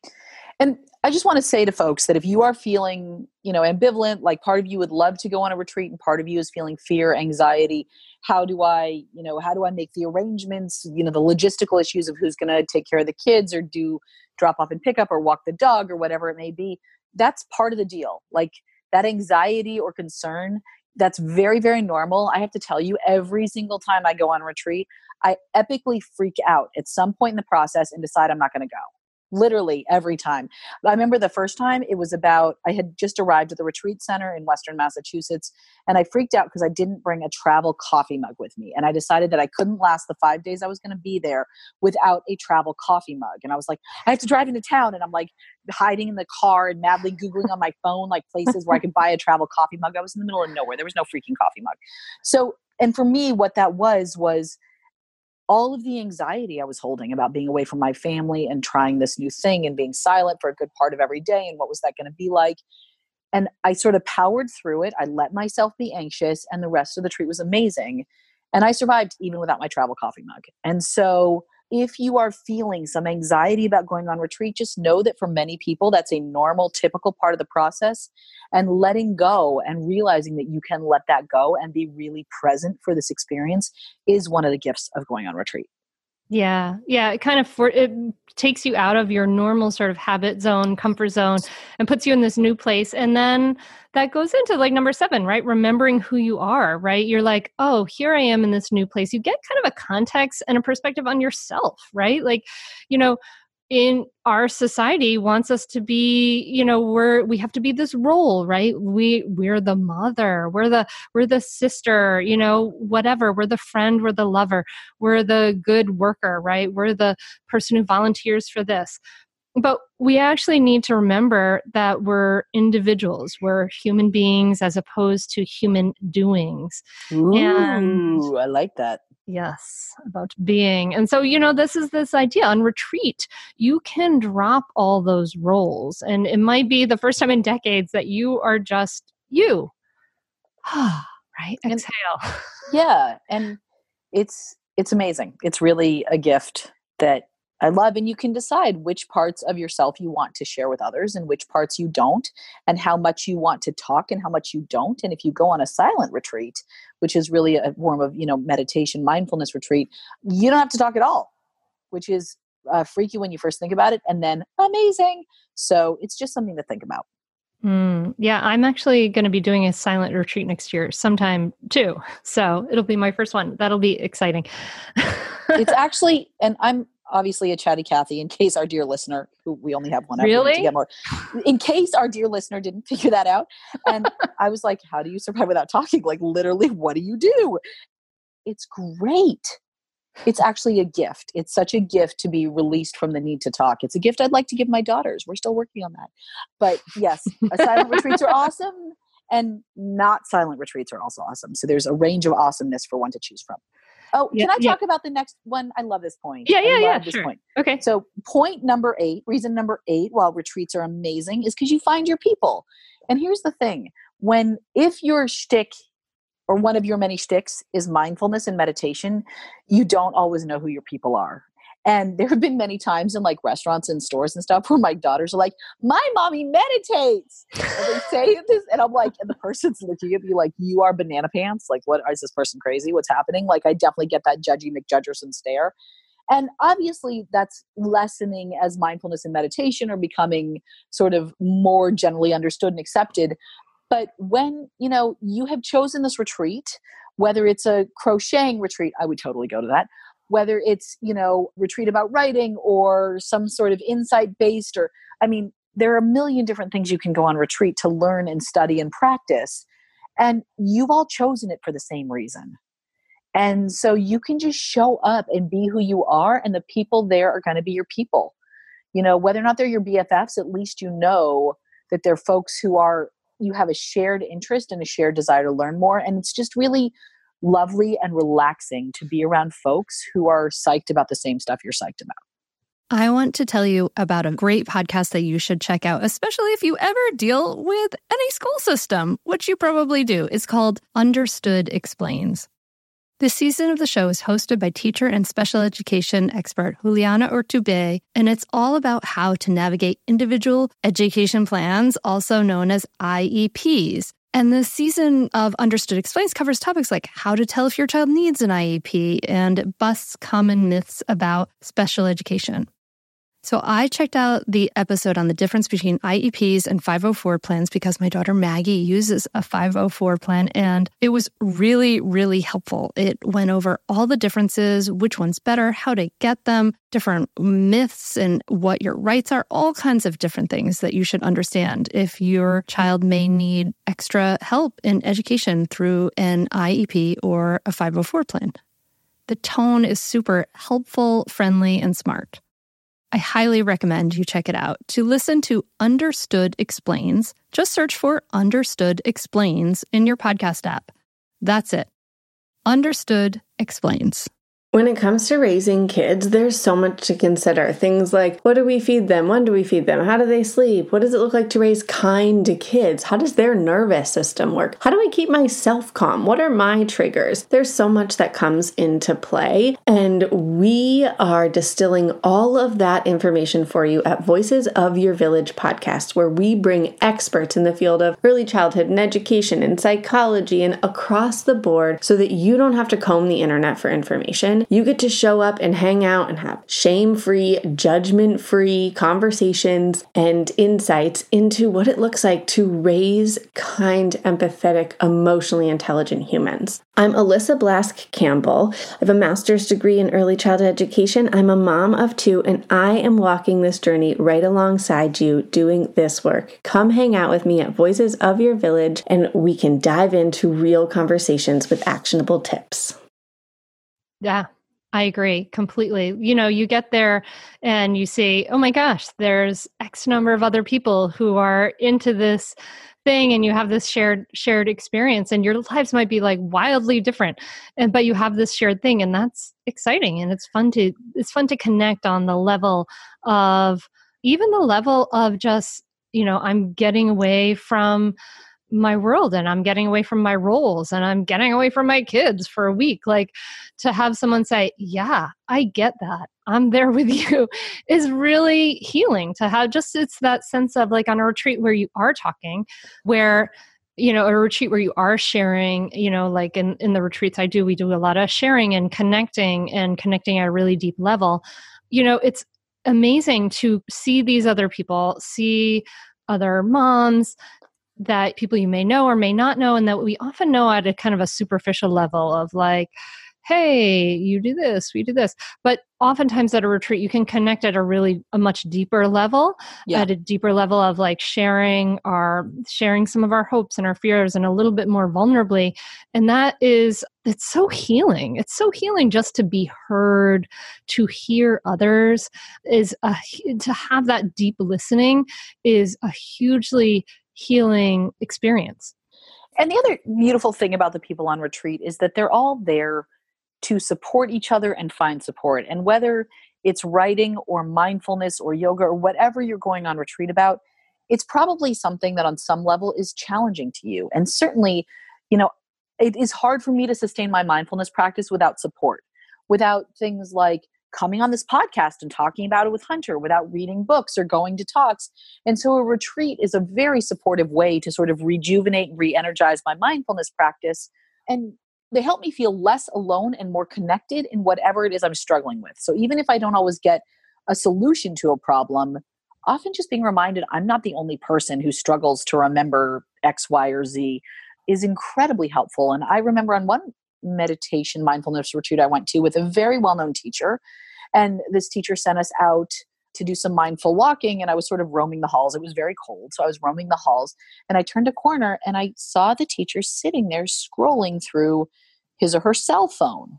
And I just want to say to folks that if you are feeling, ambivalent, like part of you would love to go on a retreat and part of you is feeling fear, anxiety, how do I make the arrangements, the logistical issues of who's going to take care of the kids or do drop off and pick up or walk the dog or whatever it may be. That's part of the deal. Like that anxiety or concern, that's very, very normal. I have to tell you, every single time I go on retreat, I epically freak out at some point in the process and decide I'm not going to go. Literally every time. I remember the first time I had just arrived at the retreat center in Western Massachusetts, and I freaked out because I didn't bring a travel coffee mug with me. And I decided that I couldn't last the 5 days I was going to be there without a travel coffee mug. And I was like, I have to drive into town. And I'm like hiding in the car and madly Googling on my phone, like places where I could buy a travel coffee mug. I was in the middle of nowhere. There was no freaking coffee mug. So, and for me, what that was all of the anxiety I was holding about being away from my family and trying this new thing and being silent for a good part of every day. And what was that going to be like? And I sort of powered through it. I let myself be anxious and the rest of the treat was amazing. And I survived even without my travel coffee mug. And so if you are feeling some anxiety about going on retreat, just know that for many people, that's a normal, typical part of the process. And letting go and realizing that you can let that go and be really present for this experience is one of the gifts of going on retreat. Yeah. It kind of it takes you out of your normal sort of habit zone, comfort zone, and puts you in this new place. And then that goes into like number 7, right? Remembering who you are, right? You're like, oh, here I am in this new place. You get kind of a context and a perspective on yourself, right? Like, in our society wants us to be, we have to be this role, right? We're the mother, we're the sister, whatever, we're the friend, we're the lover, we're the good worker, right? We're the person who volunteers for this. But we actually need to remember that we're individuals, we're human beings as opposed to human doings. Ooh, and I like that. Yes, about being. And so, this is this idea on retreat. You can drop all those roles. And it might be the first time in decades that you are just you. Right? Exhale. Yeah. And it's amazing. It's really a gift that I love. And you can decide which parts of yourself you want to share with others and which parts you don't, and how much you want to talk and how much you don't. And if you go on a silent retreat, which is really a form of, meditation, mindfulness retreat, you don't have to talk at all, which is freaky when you first think about it, and then amazing. So it's just something to think about. Yeah, I'm actually going to be doing a silent retreat next year sometime too. So it'll be my first one. That'll be exciting. It's actually, and I'm obviously a chatty Cathy, in case our dear listener, who we only have one, really? To get more, in case our dear listener didn't figure that out. And I was like, how do you survive without talking? Like literally, what do you do? It's great. It's actually a gift. It's such a gift to be released from the need to talk. It's a gift I'd like to give my daughters. We're still working on that. But yes, silent retreats are awesome. And not silent retreats are also awesome. So there's a range of awesomeness for one to choose from. Oh, can I talk about the next one? I love this point. Yeah, this sure. point. Okay. So point number 8, reason number 8, while retreats are amazing, is because you find your people. And here's the thing. If your shtick or one of your many shticks is mindfulness and meditation, you don't always know who your people are. And there have been many times in like restaurants and stores and stuff where my daughters are like, my mommy meditates. And they say this, and I'm like, and the person's looking at me like, you are banana pants. Like, what is this person crazy? What's happening? Like, I definitely get that judgy McJudgerson stare. And obviously that's lessening as mindfulness and meditation are becoming sort of more generally understood and accepted. But when, you have chosen this retreat, whether it's a crocheting retreat, I would totally go to that. Whether it's, retreat about writing or some sort of insight-based there are a million different things you can go on retreat to learn and study and practice. And you've all chosen it for the same reason. And so you can just show up and be who you are, and the people there are going to be your people. Whether or not they're your BFFs, at least you know that they're folks you have a shared interest and a shared desire to learn more. And it's just really lovely and relaxing to be around folks who are psyched about the same stuff you're psyched about. I want to tell you about a great podcast that you should check out, especially if you ever deal with any school system, which you probably do. It's called Understood Explains. This season of the show is hosted by teacher and special education expert Juliana Urtubey, and it's all about how to navigate individual education plans, also known as IEPs. And this season of Understood Explains covers topics like how to tell if your child needs an IEP and busts common myths about special education. So I checked out the episode on the difference between IEPs and 504 plans because my daughter Maggie uses a 504 plan, and it was really, really helpful. It went over all the differences, which one's better, how to get them, different myths and what your rights are, all kinds of different things that you should understand if your child may need extra help in education through an IEP or a 504 plan. The tone is super helpful, friendly, and smart. I highly recommend you check it out. To listen to Understood Explains, just search for Understood Explains in your podcast app. That's it. Understood Explains. When it comes to raising kids, there's so much to consider. Things like, what do we feed them? When do we feed them? How do they sleep? What does it look like to raise kind kids? How does their nervous system work? How do I keep myself calm? What are my triggers? There's so much that comes into play, and we are distilling all of that information for you at Voices of Your Village podcast, where we bring experts in the field of early childhood and education and psychology and across the board so that you don't have to comb the internet for information. You get to show up and hang out and have shame-free, judgment-free conversations and insights into what it looks like to raise kind, empathetic, emotionally intelligent humans. I'm Alyssa Blask Campbell. I have a master's degree in early childhood education. I'm a mom of 2, and I am walking this journey right alongside you doing this work. Come hang out with me at Voices of Your Village, and we can dive into real conversations with actionable tips. Yeah, I agree completely. You get there and you see, oh my gosh, there's X number of other people who are into this thing, and you have this shared experience, and your lives might be like wildly different, but you have this shared thing, and that's exciting, and it's fun to connect on the level of just, I'm getting away from my world, and I'm getting away from my roles, and I'm getting away from my kids for a week. Like, to have someone say, yeah, I get that, I'm there with you, is really healing. To have it's that sense of like on a retreat where you are talking, where, a retreat where you are sharing, like in the retreats I do, we do a lot of sharing and connecting at a really deep level. It's amazing to see these other people, see other moms, that people you may know or may not know, and that we often know at a kind of a superficial level of like, hey, you do this, we do this. But oftentimes at a retreat, you can connect at a much deeper level, at a deeper level of like sharing some of our hopes and our fears and a little bit more vulnerably. And it's so healing. It's so healing just to be heard, to hear others, to have that deep listening is a hugely healing experience. And the other beautiful thing about the people on retreat is that they're all there to support each other and find support. And whether it's writing or mindfulness or yoga or whatever you're going on retreat about, it's probably something that on some level is challenging to you. And certainly, it is hard for me to sustain my mindfulness practice without support, without things like coming on this podcast and talking about it with Hunter, without reading books or going to talks. And so a retreat is a very supportive way to sort of rejuvenate and re-energize my mindfulness practice. And they help me feel less alone and more connected in whatever it is I'm struggling with. So even if I don't always get a solution to a problem, often just being reminded I'm not the only person who struggles to remember X, Y, or Z is incredibly helpful. And I remember on one meditation mindfulness retreat I went to with a very well-known teacher, and this teacher sent us out to do some mindful walking, and I was sort of roaming the halls. It was very cold, so I was roaming the halls, and I turned a corner and I saw the teacher sitting there scrolling through his or her cell phone.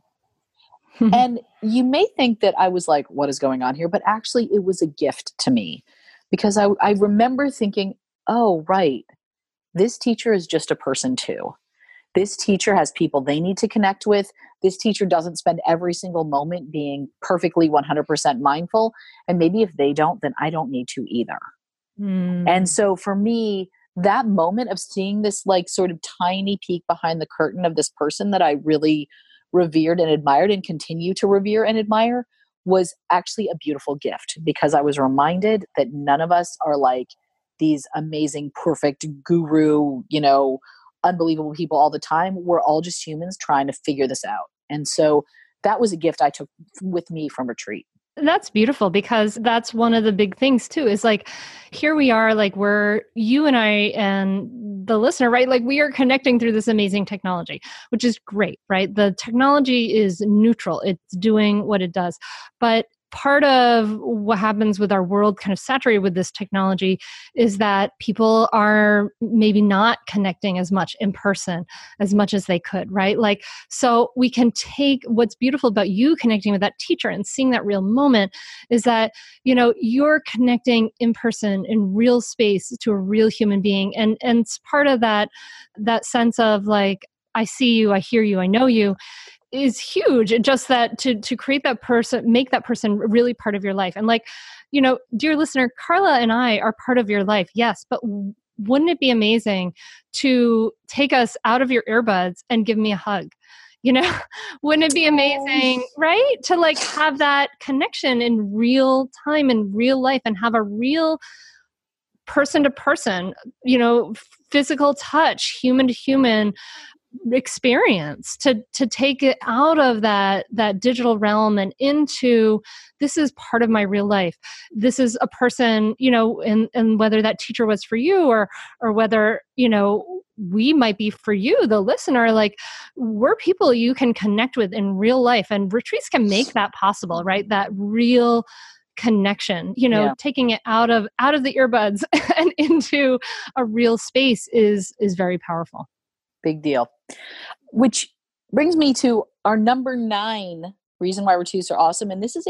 And you may think that I was like, what is going on here? But actually it was a gift to me, because I remember thinking, oh, right, this teacher is just a person too. This teacher has people they need to connect with. This teacher doesn't spend every single moment being perfectly 100% mindful. And maybe if they don't, then I don't need to either. And so for me, that moment of seeing this like sort of tiny peek behind the curtain of this person that I really revered and admired and continue to revere and admire was actually a beautiful gift, because I was reminded that none of us are like these amazing, perfect guru, unbelievable people all the time. We're all just humans trying to figure this out. And so that was a gift I took with me from retreat. That's beautiful, because that's one of the big things too, is like, here we are, like you and I and the listener, right? Like we are connecting through this amazing technology, which is great, right? The technology is neutral. It's doing what it does. But part of what happens with our world kind of saturated with this technology is that people are maybe not connecting as much in person as much as they could, right? Like, so we can take what's beautiful about you connecting with that teacher and seeing that real moment is that, you're connecting in person in real space to a real human being. And it's part of that sense of like, I see you, I hear you, I know you, is huge. And just that to create that person, make that person really part of your life. And like, dear listener, Carla and I are part of your life. Yes. But wouldn't it be amazing to take us out of your earbuds and give me a hug? Wouldn't it be amazing, right? To like have that connection in real time, in real life, and have a real person to person, physical touch, human to human experience to take it out of that digital realm and into, this is part of my real life. This is a person, and whether that teacher was for you or whether, we might be for you, the listener, like we're people you can connect with in real life, and retreats can make that possible, right? That real connection, taking it out of the earbuds and into a real space is very powerful. Big deal. Which brings me to our number 9 reason why retreats are awesome. And this is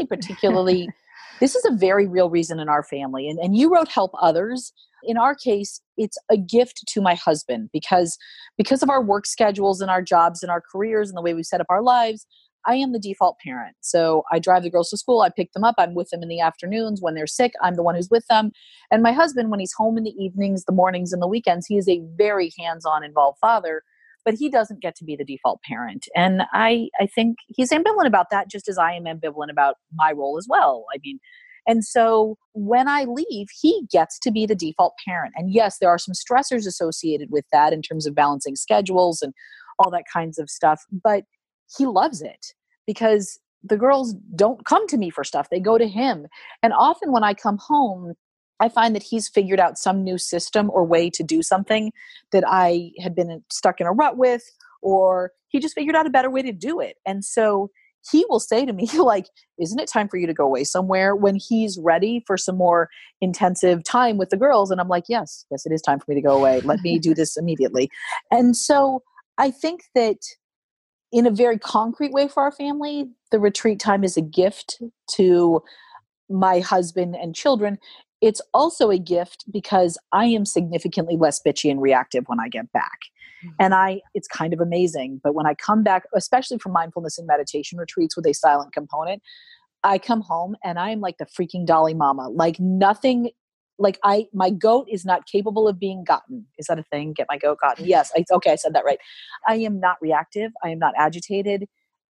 a very real reason in our family. And you wrote help others. In our case, it's a gift to my husband because of our work schedules and our jobs and our careers and the way we set up our lives. I am the default parent. So I drive the girls to school. I pick them up. I'm with them in the afternoons. When they're sick, I'm the one who's with them. And my husband, when he's home in the evenings, the mornings, and the weekends, he is a very hands-on involved father, but he doesn't get to be the default parent. And I think he's ambivalent about that, just as I am ambivalent about my role as well. And so when I leave, he gets to be the default parent. And yes, there are some stressors associated with that in terms of balancing schedules and all that kinds of stuff, but he loves it because the girls don't come to me for stuff. They go to him. And often when I come home, I find that he's figured out some new system or way to do something that I had been stuck in a rut with, or he just figured out a better way to do it. And so he will say to me, like, isn't it time for you to go away somewhere, when he's ready for some more intensive time with the girls? And I'm like, yes, it is time for me to go away. Let me do this immediately. And so I think that in a very concrete way for our family, the retreat time is a gift to my husband and children. It's also a gift because I am significantly less bitchy and reactive when I get back. And it's kind of amazing. But when I come back, especially from mindfulness and meditation retreats with a silent component, I come home and I am like the freaking Dalai Mama. Like nothing, like my goat is not capable of being gotten. Is that a thing? Get my goat gotten? Yes. Okay. I said that right. I am not reactive. I am not agitated.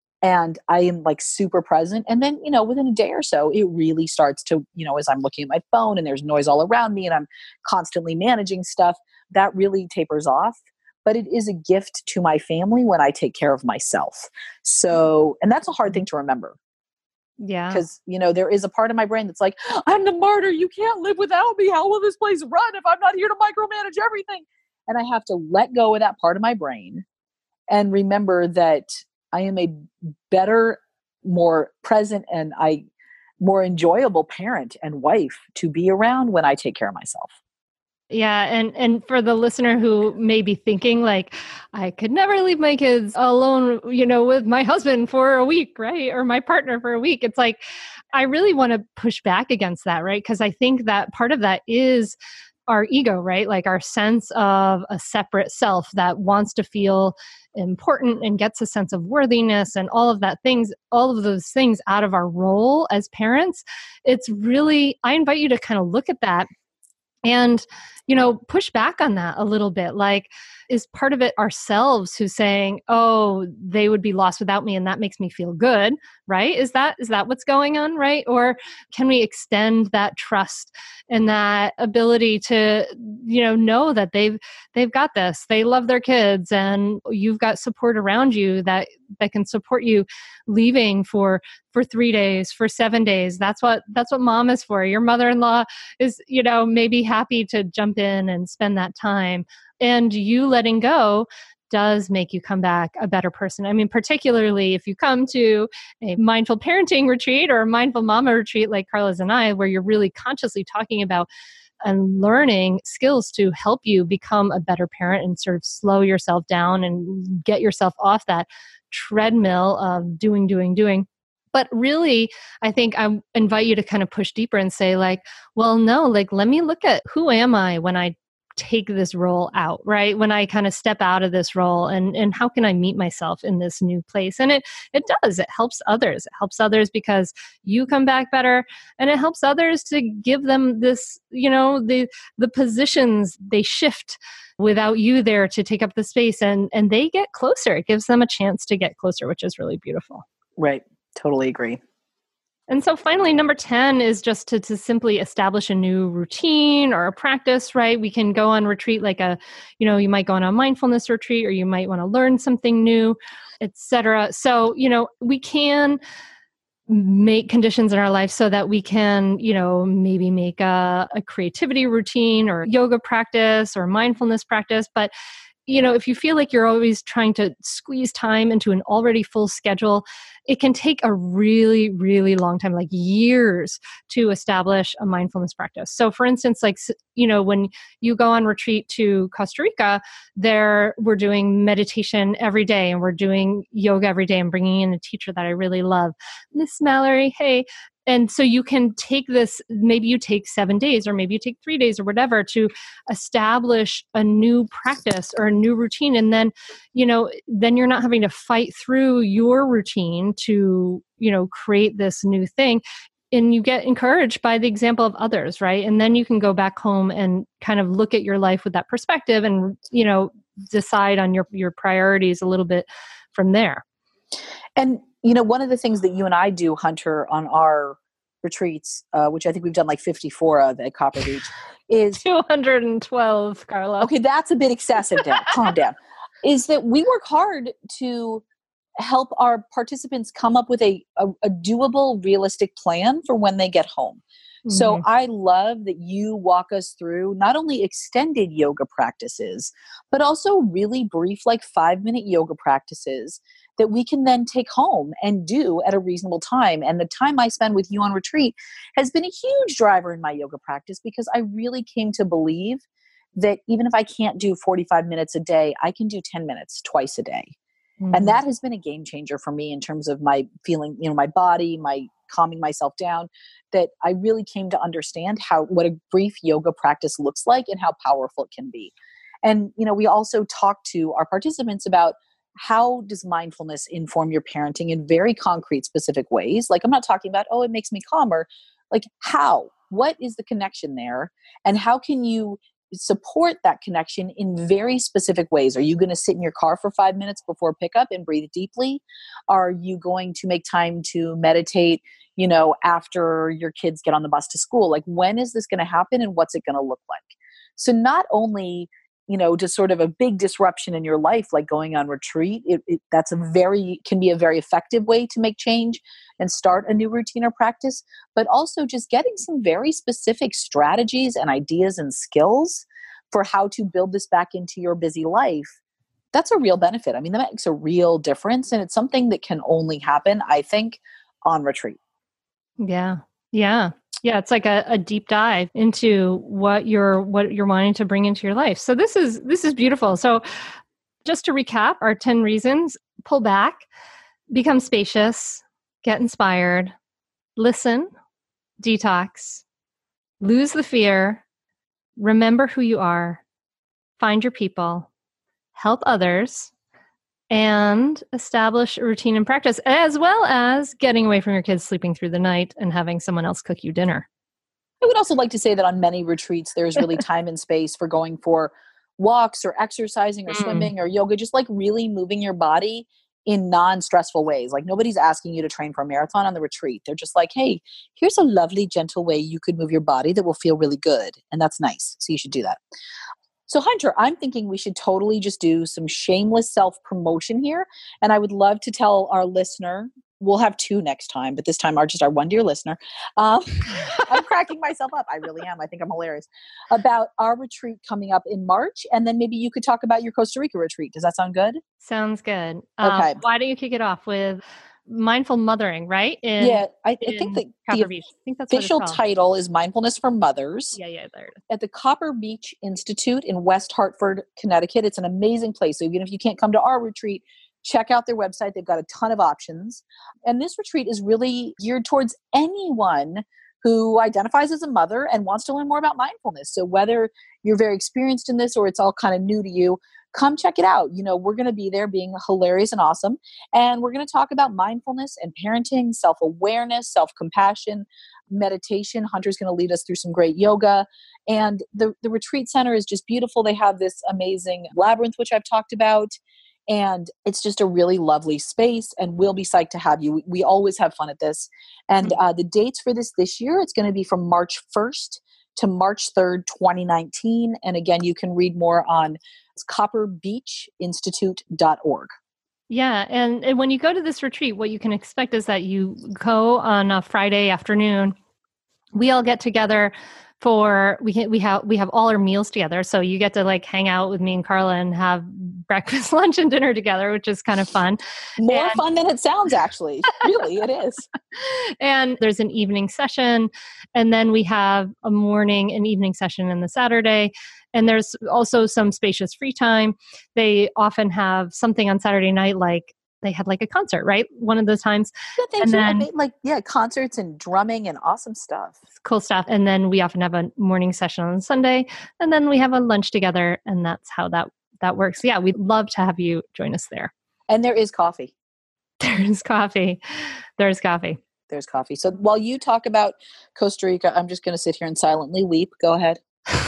And I am like super present. And then, within a day or so, it really starts to, as I'm looking at my phone and there's noise all around me and I'm constantly managing stuff, that really tapers off. But it is a gift to my family when I take care of myself. So, and that's a hard thing to remember. Yeah. Because, there is a part of my brain that's like, I'm the martyr. You can't live without me. How will this place run if I'm not here to micromanage everything? And I have to let go of that part of my brain and remember that I am a better, more present, and more enjoyable parent and wife to be around when I take care of myself. Yeah. And for the listener who may be thinking like, I could never leave my kids alone, with my husband for a week, right? Or my partner for a week. It's like, I really want to push back against that, right? Because I think that part of that is our ego, right? Like our sense of a separate self that wants to feel important and gets a sense of worthiness and all of those things out of our role as parents. It's really, I invite you to kind of look at that and, push back on that a little bit. Like, is part of it ourselves who's saying, oh, they would be lost without me and that makes me feel good, right? Is that what's going on, right? Or can we extend that trust and that ability to, know that they've got this, they love their kids and you've got support around you that can support you leaving for 3 days, for 7 days. That's what mom is for. Your mother-in-law is, maybe happy to jump in and spend that time. And you letting go does make you come back a better person. I mean, particularly if you come to a mindful parenting retreat or a mindful mama retreat like Carla's and I, where you're really consciously talking about and learning skills to help you become a better parent and sort of slow yourself down and get yourself off that treadmill of doing. But really, I think I invite you to kind of push deeper and say like, well, no, like, let me look at who am I when I take this role out, right? When I kind of step out of this role and how can I meet myself in this new place? And it helps others. It helps others because you come back better and it helps others to give them this, the positions they shift without you there to take up the space and they get closer. It gives them a chance to get closer, which is really beautiful. Right. Totally agree. And so finally, number 10 is just to simply establish a new routine or a practice, right? We can go on retreat like you might go on a mindfulness retreat or you might want to learn something new, etc. So, we can make conditions in our life so that we can, maybe make a creativity routine or yoga practice or mindfulness practice. But if you feel like you're always trying to squeeze time into an already full schedule, it can take a really, really long time, like years, to establish a mindfulness practice. So for instance, when you go on retreat to Costa Rica, we're doing meditation every day and we're doing yoga every day and bringing in a teacher that I really love, Miss Mallory. Hey. And so you can take this, maybe you take 7 days or maybe you take 3 days or whatever to establish a new practice or a new routine. And then, then you're not having to fight through your routine to, create this new thing. And you get encouraged by the example of others, right? And then you can go back home and kind of look at your life with that perspective and, decide on your priorities a little bit from there. And, one of the things that you and I do, Hunter, on our retreats, which I think we've done like 54 of at Copper Beach, is 212, Carla. Okay, that's a bit excessive, Dan. Calm down. Is that we work hard to help our participants come up with a doable, realistic plan for when they get home. So I love that you walk us through not only extended yoga practices, but also really brief, like 5-minute yoga practices that we can then take home and do at a reasonable time. And the time I spend with you on retreat has been a huge driver in my yoga practice because I really came to believe that even if I can't do 45 minutes a day, I can do 10 minutes twice a day. And that has been a game changer for me in terms of my feeling, my body, my calming myself down, that I really came to understand what a brief yoga practice looks like and how powerful it can be. And, we also talk to our participants about how does mindfulness inform your parenting in very concrete, specific ways. Like, I'm not talking about, oh, it makes me calmer. Like, how? What is the connection there? And how can you support that connection in very specific ways? Are you going to sit in your car for 5 minutes before pickup and breathe deeply? Are you going to make time to meditate, after your kids get on the bus to school? Like, when is this going to happen and what's it going to look like? So not only, just sort of a big disruption in your life, like going on retreat, can be a very effective way to make change and start a new routine or practice, but also just getting some very specific strategies and ideas and skills for how to build this back into your busy life. That's a real benefit. I mean, that makes a real difference. And it's something that can only happen, I think, on retreat. Yeah. Yeah. Yeah. It's like a deep dive into what you're wanting to bring into your life. So this is beautiful. So just to recap, our 10 reasons: pull back, become spacious, get inspired, listen, detox, lose the fear, remember who you are, find your people, help others, and establish a routine and practice, as well as getting away from your kids sleeping through the night and having someone else cook you dinner. I would also like to say that on many retreats, there's really time and space for going for walks or exercising or swimming or yoga, just like really moving your body in non-stressful ways. Like, nobody's asking you to train for a marathon on the retreat. They're just like, hey, here's a lovely, gentle way you could move your body that will feel really good. And that's nice. So you should do that. So Hunter, I'm thinking we should totally just do some shameless self-promotion here. And I would love to tell our listener, we'll have 2 next time, but this time our one dear listener. I'm cracking myself up. I really am. I think I'm hilarious. About our retreat coming up in March. And then maybe you could talk about your Costa Rica retreat. Does that sound good? Sounds good. Okay. Why don't you kick it off with mindful mothering, right? I think that Copper Beach. I think that's official title is Mindfulness for Mothers. Yeah, there it is. At the Copper Beach Institute in West Hartford, Connecticut. It's an amazing place. So even if you can't come to our retreat, check out their website. They've got a ton of options. And this retreat is really geared towards anyone who identifies as a mother and wants to learn more about mindfulness. So whether you're very experienced in this or it's all kind of new to you, come check it out. We're going to be there being hilarious and awesome. And we're going to talk about mindfulness and parenting, self-awareness, self-compassion, meditation. Hunter's going to lead us through some great yoga. And the retreat center is just beautiful. They have this amazing labyrinth, which I've talked about. And it's just a really lovely space, and we'll be psyched to have you. We always have fun at this. And the dates for this year, it's going to be from March 1st to March 3rd, 2019. And again, you can read more on copperbeachinstitute.org. Yeah. And when you go to this retreat, what you can expect is that you go on a Friday afternoon. We all get together we have all our meals together. So you get to like hang out with me and Carla and have breakfast, lunch, and dinner together, which is kind of fun. More fun than it sounds, actually. Really, it is. And there's an evening session. And then we have a morning and evening session on the Saturday. And there's also some spacious free time. They often have something on Saturday night, like they had like a concert, right? One of those times. Concerts and drumming and awesome stuff. Cool stuff. And then we often have a morning session on Sunday, and then we have a lunch together, and that's how that works. Yeah, we'd love to have you join us there. And there is coffee. There's coffee. There's coffee. So while you talk about Costa Rica, I'm just going to sit here and silently weep. Go ahead.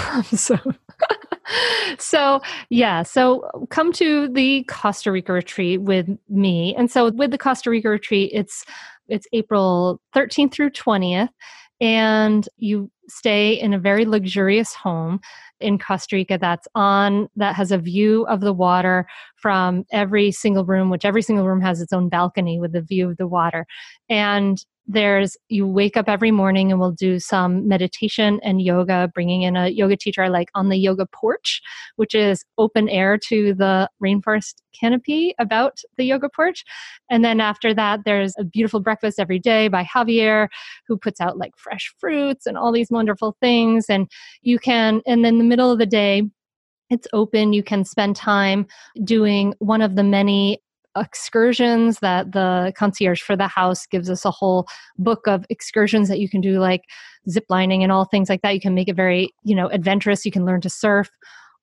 So come to the Costa Rica retreat with me. And so with the Costa Rica retreat, it's April 13th through 20th, and you stay in a very luxurious home in Costa Rica that has a view of the water from every single room, which every single room has its own balcony with a view of the water. And you wake up every morning and we'll do some meditation and yoga, bringing in a yoga teacher on the yoga porch, which is open air to the rainforest canopy about the yoga porch. And then after that, there's a beautiful breakfast every day by Javier, who puts out like fresh fruits and all these wonderful things. And then in the middle of the day, it's open. You can spend time doing one of the many excursions that the concierge for the house gives us, a whole book of excursions that you can do, like zip lining and all things like that. You can make it very, adventurous. You can learn to surf,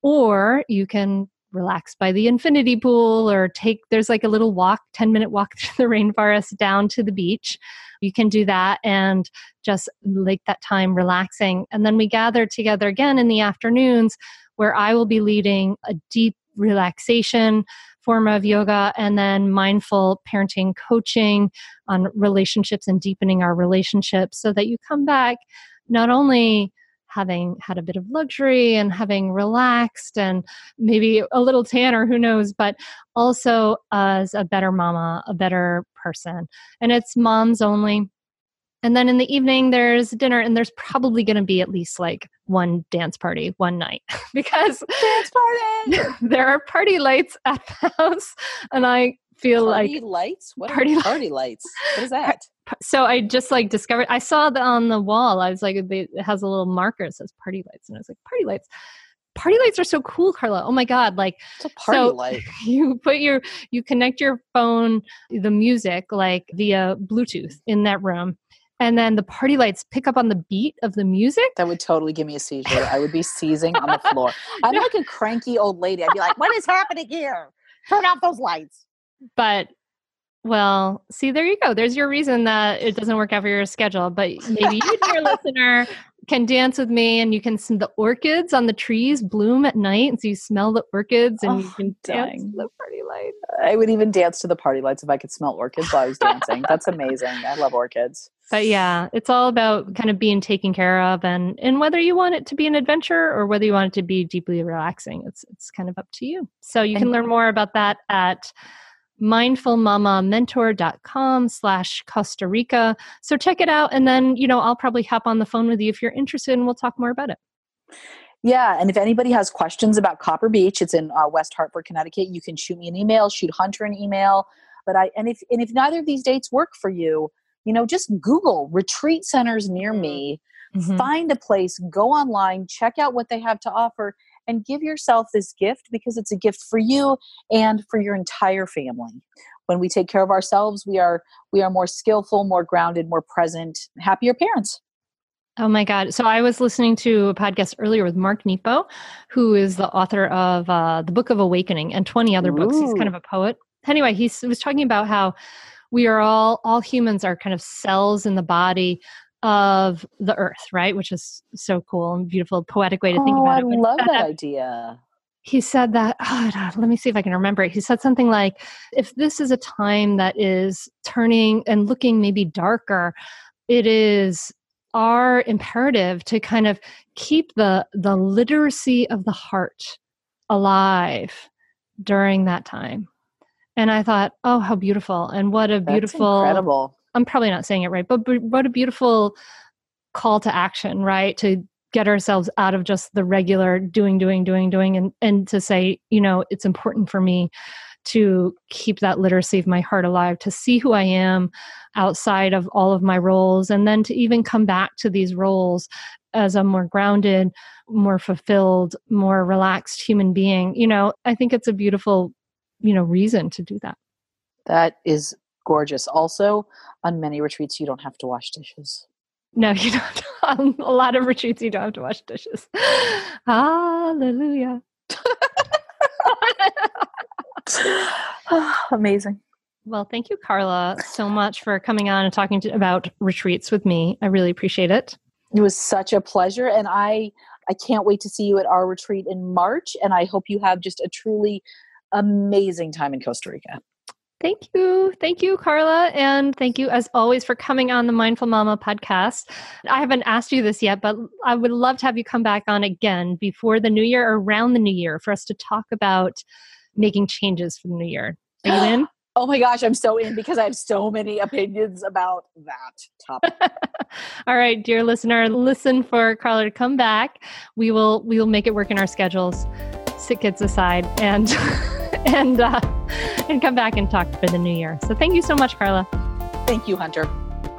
Or you can relax by the infinity pool or there's like a little 10-minute walk through the rainforest down to the beach. You can do that and just take that time relaxing. And then we gather together again in the afternoons where I will be leading a deep relaxation form of yoga and then mindful parenting coaching on relationships and deepening our relationships so that you come back not only having had a bit of luxury and having relaxed and maybe a little tanner, who knows, but also as a better mama, a better person. And it's moms only. And then in the evening, there's dinner, and there's probably going to be at least like one dance party one night because Dance party! there are party lights at the house. And I feel Party lights? What Party are party lights? What is that? So I just like discovered, I saw that on the wall. I was like, it has a little marker that says party lights. And I was like, party lights. Party lights are so cool, Carla. Oh my God. Like, It's a party light. You connect your phone, the music, like via Bluetooth in that room. And then the party lights pick up on the beat of the music. That would totally give me a seizure. I would be seizing on the floor. I'm like a cranky old lady. I'd be like, what is happening here? Turn off those lights. But, well, see, there you go. There's your reason that it doesn't work out for your schedule. But maybe you, dear listener, can dance with me and you can see the orchids on the trees bloom at night. And so you smell the orchids and you can dance to the party lights. I would even dance to the party lights if I could smell orchids while I was dancing. That's amazing. I love orchids. But yeah, it's all about kind of being taken care of and whether you want it to be an adventure or whether you want it to be deeply relaxing. It's kind of up to you. So you can learn more about that at mindfulmamamentor.com/Costa Rica. So check it out. And then, I'll probably hop on the phone with you if you're interested and we'll talk more about it. Yeah. And if anybody has questions about Copper Beach, it's in West Hartford, Connecticut. You can shoot me an email, shoot Hunter an email. But if neither of these dates work for you, just Google retreat centers near me, find a place, go online, check out what they have to offer, and give yourself this gift because it's a gift for you and for your entire family. When we take care of ourselves, we are more skillful, more grounded, more present, happier parents. Oh my God. So I was listening to a podcast earlier with Mark Nepo, who is the author of the Book of Awakening and 20 other books. He's kind of a poet. Anyway, he was talking about how we are all humans are kind of cells in the body of the earth, right? Which is so cool and beautiful, poetic way to think about it. I love that idea. He said that, let me see if I can remember it. He said something like, if this is a time that is turning and looking maybe darker, it is our imperative to kind of keep the literacy of the heart alive during that time. And I thought, oh, how beautiful. And what a beautiful, that's incredible. I'm probably not saying it right, but what a beautiful call to action, right? To get ourselves out of just the regular doing, and to say, it's important for me to keep that literacy of my heart alive, to see who I am outside of all of my roles, and then to even come back to these roles as a more grounded, more fulfilled, more relaxed human being. I think it's a beautiful reason to do that. That is gorgeous. Also, on many retreats, you don't have to wash dishes. No, you don't. On a lot of retreats, you don't have to wash dishes. Hallelujah. Amazing. Well, thank you, Carla, so much for coming on and talking about retreats with me. I really appreciate it. It was such a pleasure. And I can't wait to see you at our retreat in March. And I hope you have just a truly amazing time in Costa Rica. Thank you. Thank you, Carla. And thank you, as always, for coming on the Mindful Mama podcast. I haven't asked you this yet, but I would love to have you come back on again before the new year or around the new year for us to talk about making changes for the new year. Are you in? Oh my gosh, I'm so in because I have so many opinions about that topic. All right, dear listener, listen for Carla to come back. We will make it work in our schedules. Sit kids aside and come back and talk for the new year. So thank you so much, Carla. Thank you, Hunter.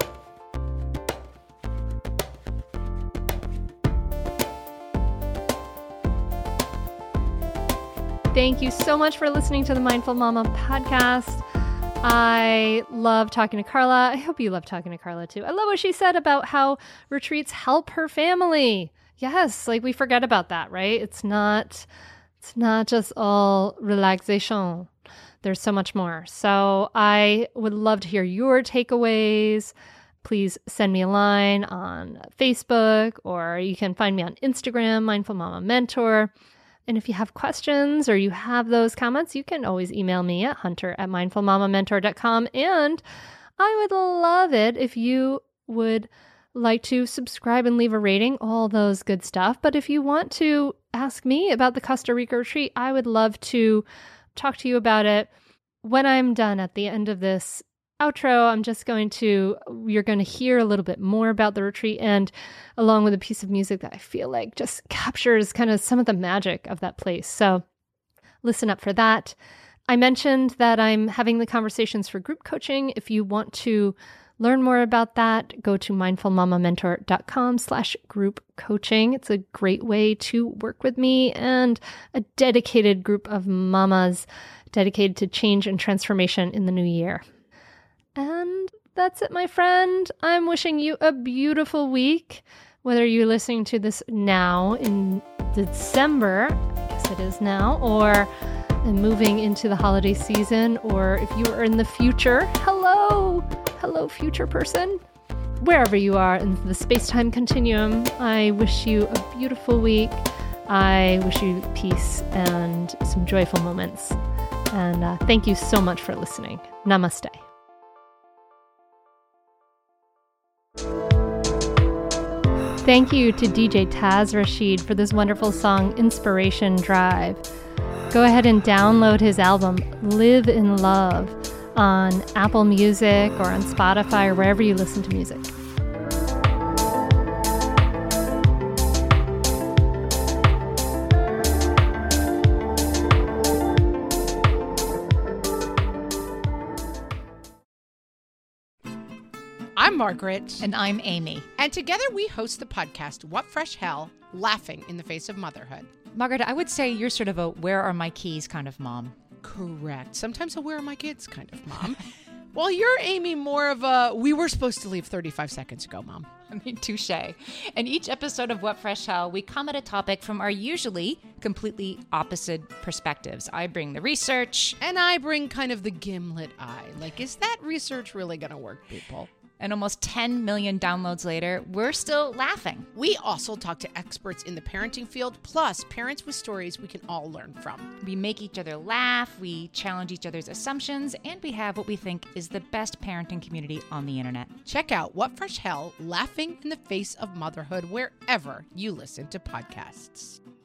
Thank you so much for listening to the Mindful Mama podcast. I love talking to Carla. I hope you love talking to Carla too. I love what she said about how retreats help her family. Yes, like we forget about that, right? It's not It's not just all relaxation. There's so much more. So I would love to hear your takeaways. Please send me a line on Facebook, or you can find me on Instagram, Mindful Mama Mentor. And if you have questions or you have those comments, you can always email me at hunter@mindfulmamamentor.com. And I would love it if you would like to subscribe and leave a rating, all those good stuff. But if you want to ask me about the Costa Rica retreat, I would love to talk to you about it. When I'm done at the end of this outro, you're going to hear a little bit more about the retreat, and along with a piece of music that I feel like just captures kind of some of the magic of that place. So listen up for that. I mentioned that I'm having the conversations for group coaching. If you want to learn more about that, go to mindfulmamamentor.com/group coaching. It's a great way to work with me and a dedicated group of mamas dedicated to change and transformation in the new year. And that's it, my friend. I'm wishing you a beautiful week. Whether you're listening to this now in December, I guess it is now, or moving into the holiday season, or if you are in the future, hello, future person. Wherever you are in the space-time continuum, I wish you a beautiful week. I wish you peace and some joyful moments. And thank you so much for listening. Namaste. Thank you to DJ Taz Rashid for this wonderful song, Inspiration Drive. Go ahead and download his album, Live in Love, on Apple Music or on Spotify or wherever you listen to music. I'm Margaret. And I'm Amy. And together we host the podcast, What Fresh Hell? Laughing in the Face of Motherhood. Margaret, I would say you're sort of a where are my keys kind of mom. Correct. Sometimes a where are my kids kind of mom. Well, you're, Amy, more of a we were supposed to leave 35 seconds ago, mom. I mean, touche. In each episode of What Fresh Hell, we come at a topic from our usually completely opposite perspectives. I bring the research. And I bring kind of the gimlet eye. Like, is that research really going to work, people? And almost 10 million downloads later, we're still laughing. We also talk to experts in the parenting field, plus parents with stories we can all learn from. We make each other laugh, we challenge each other's assumptions, and we have what we think is the best parenting community on the internet. Check out What Fresh Hell? Laughing in the Face of Motherhood wherever you listen to podcasts.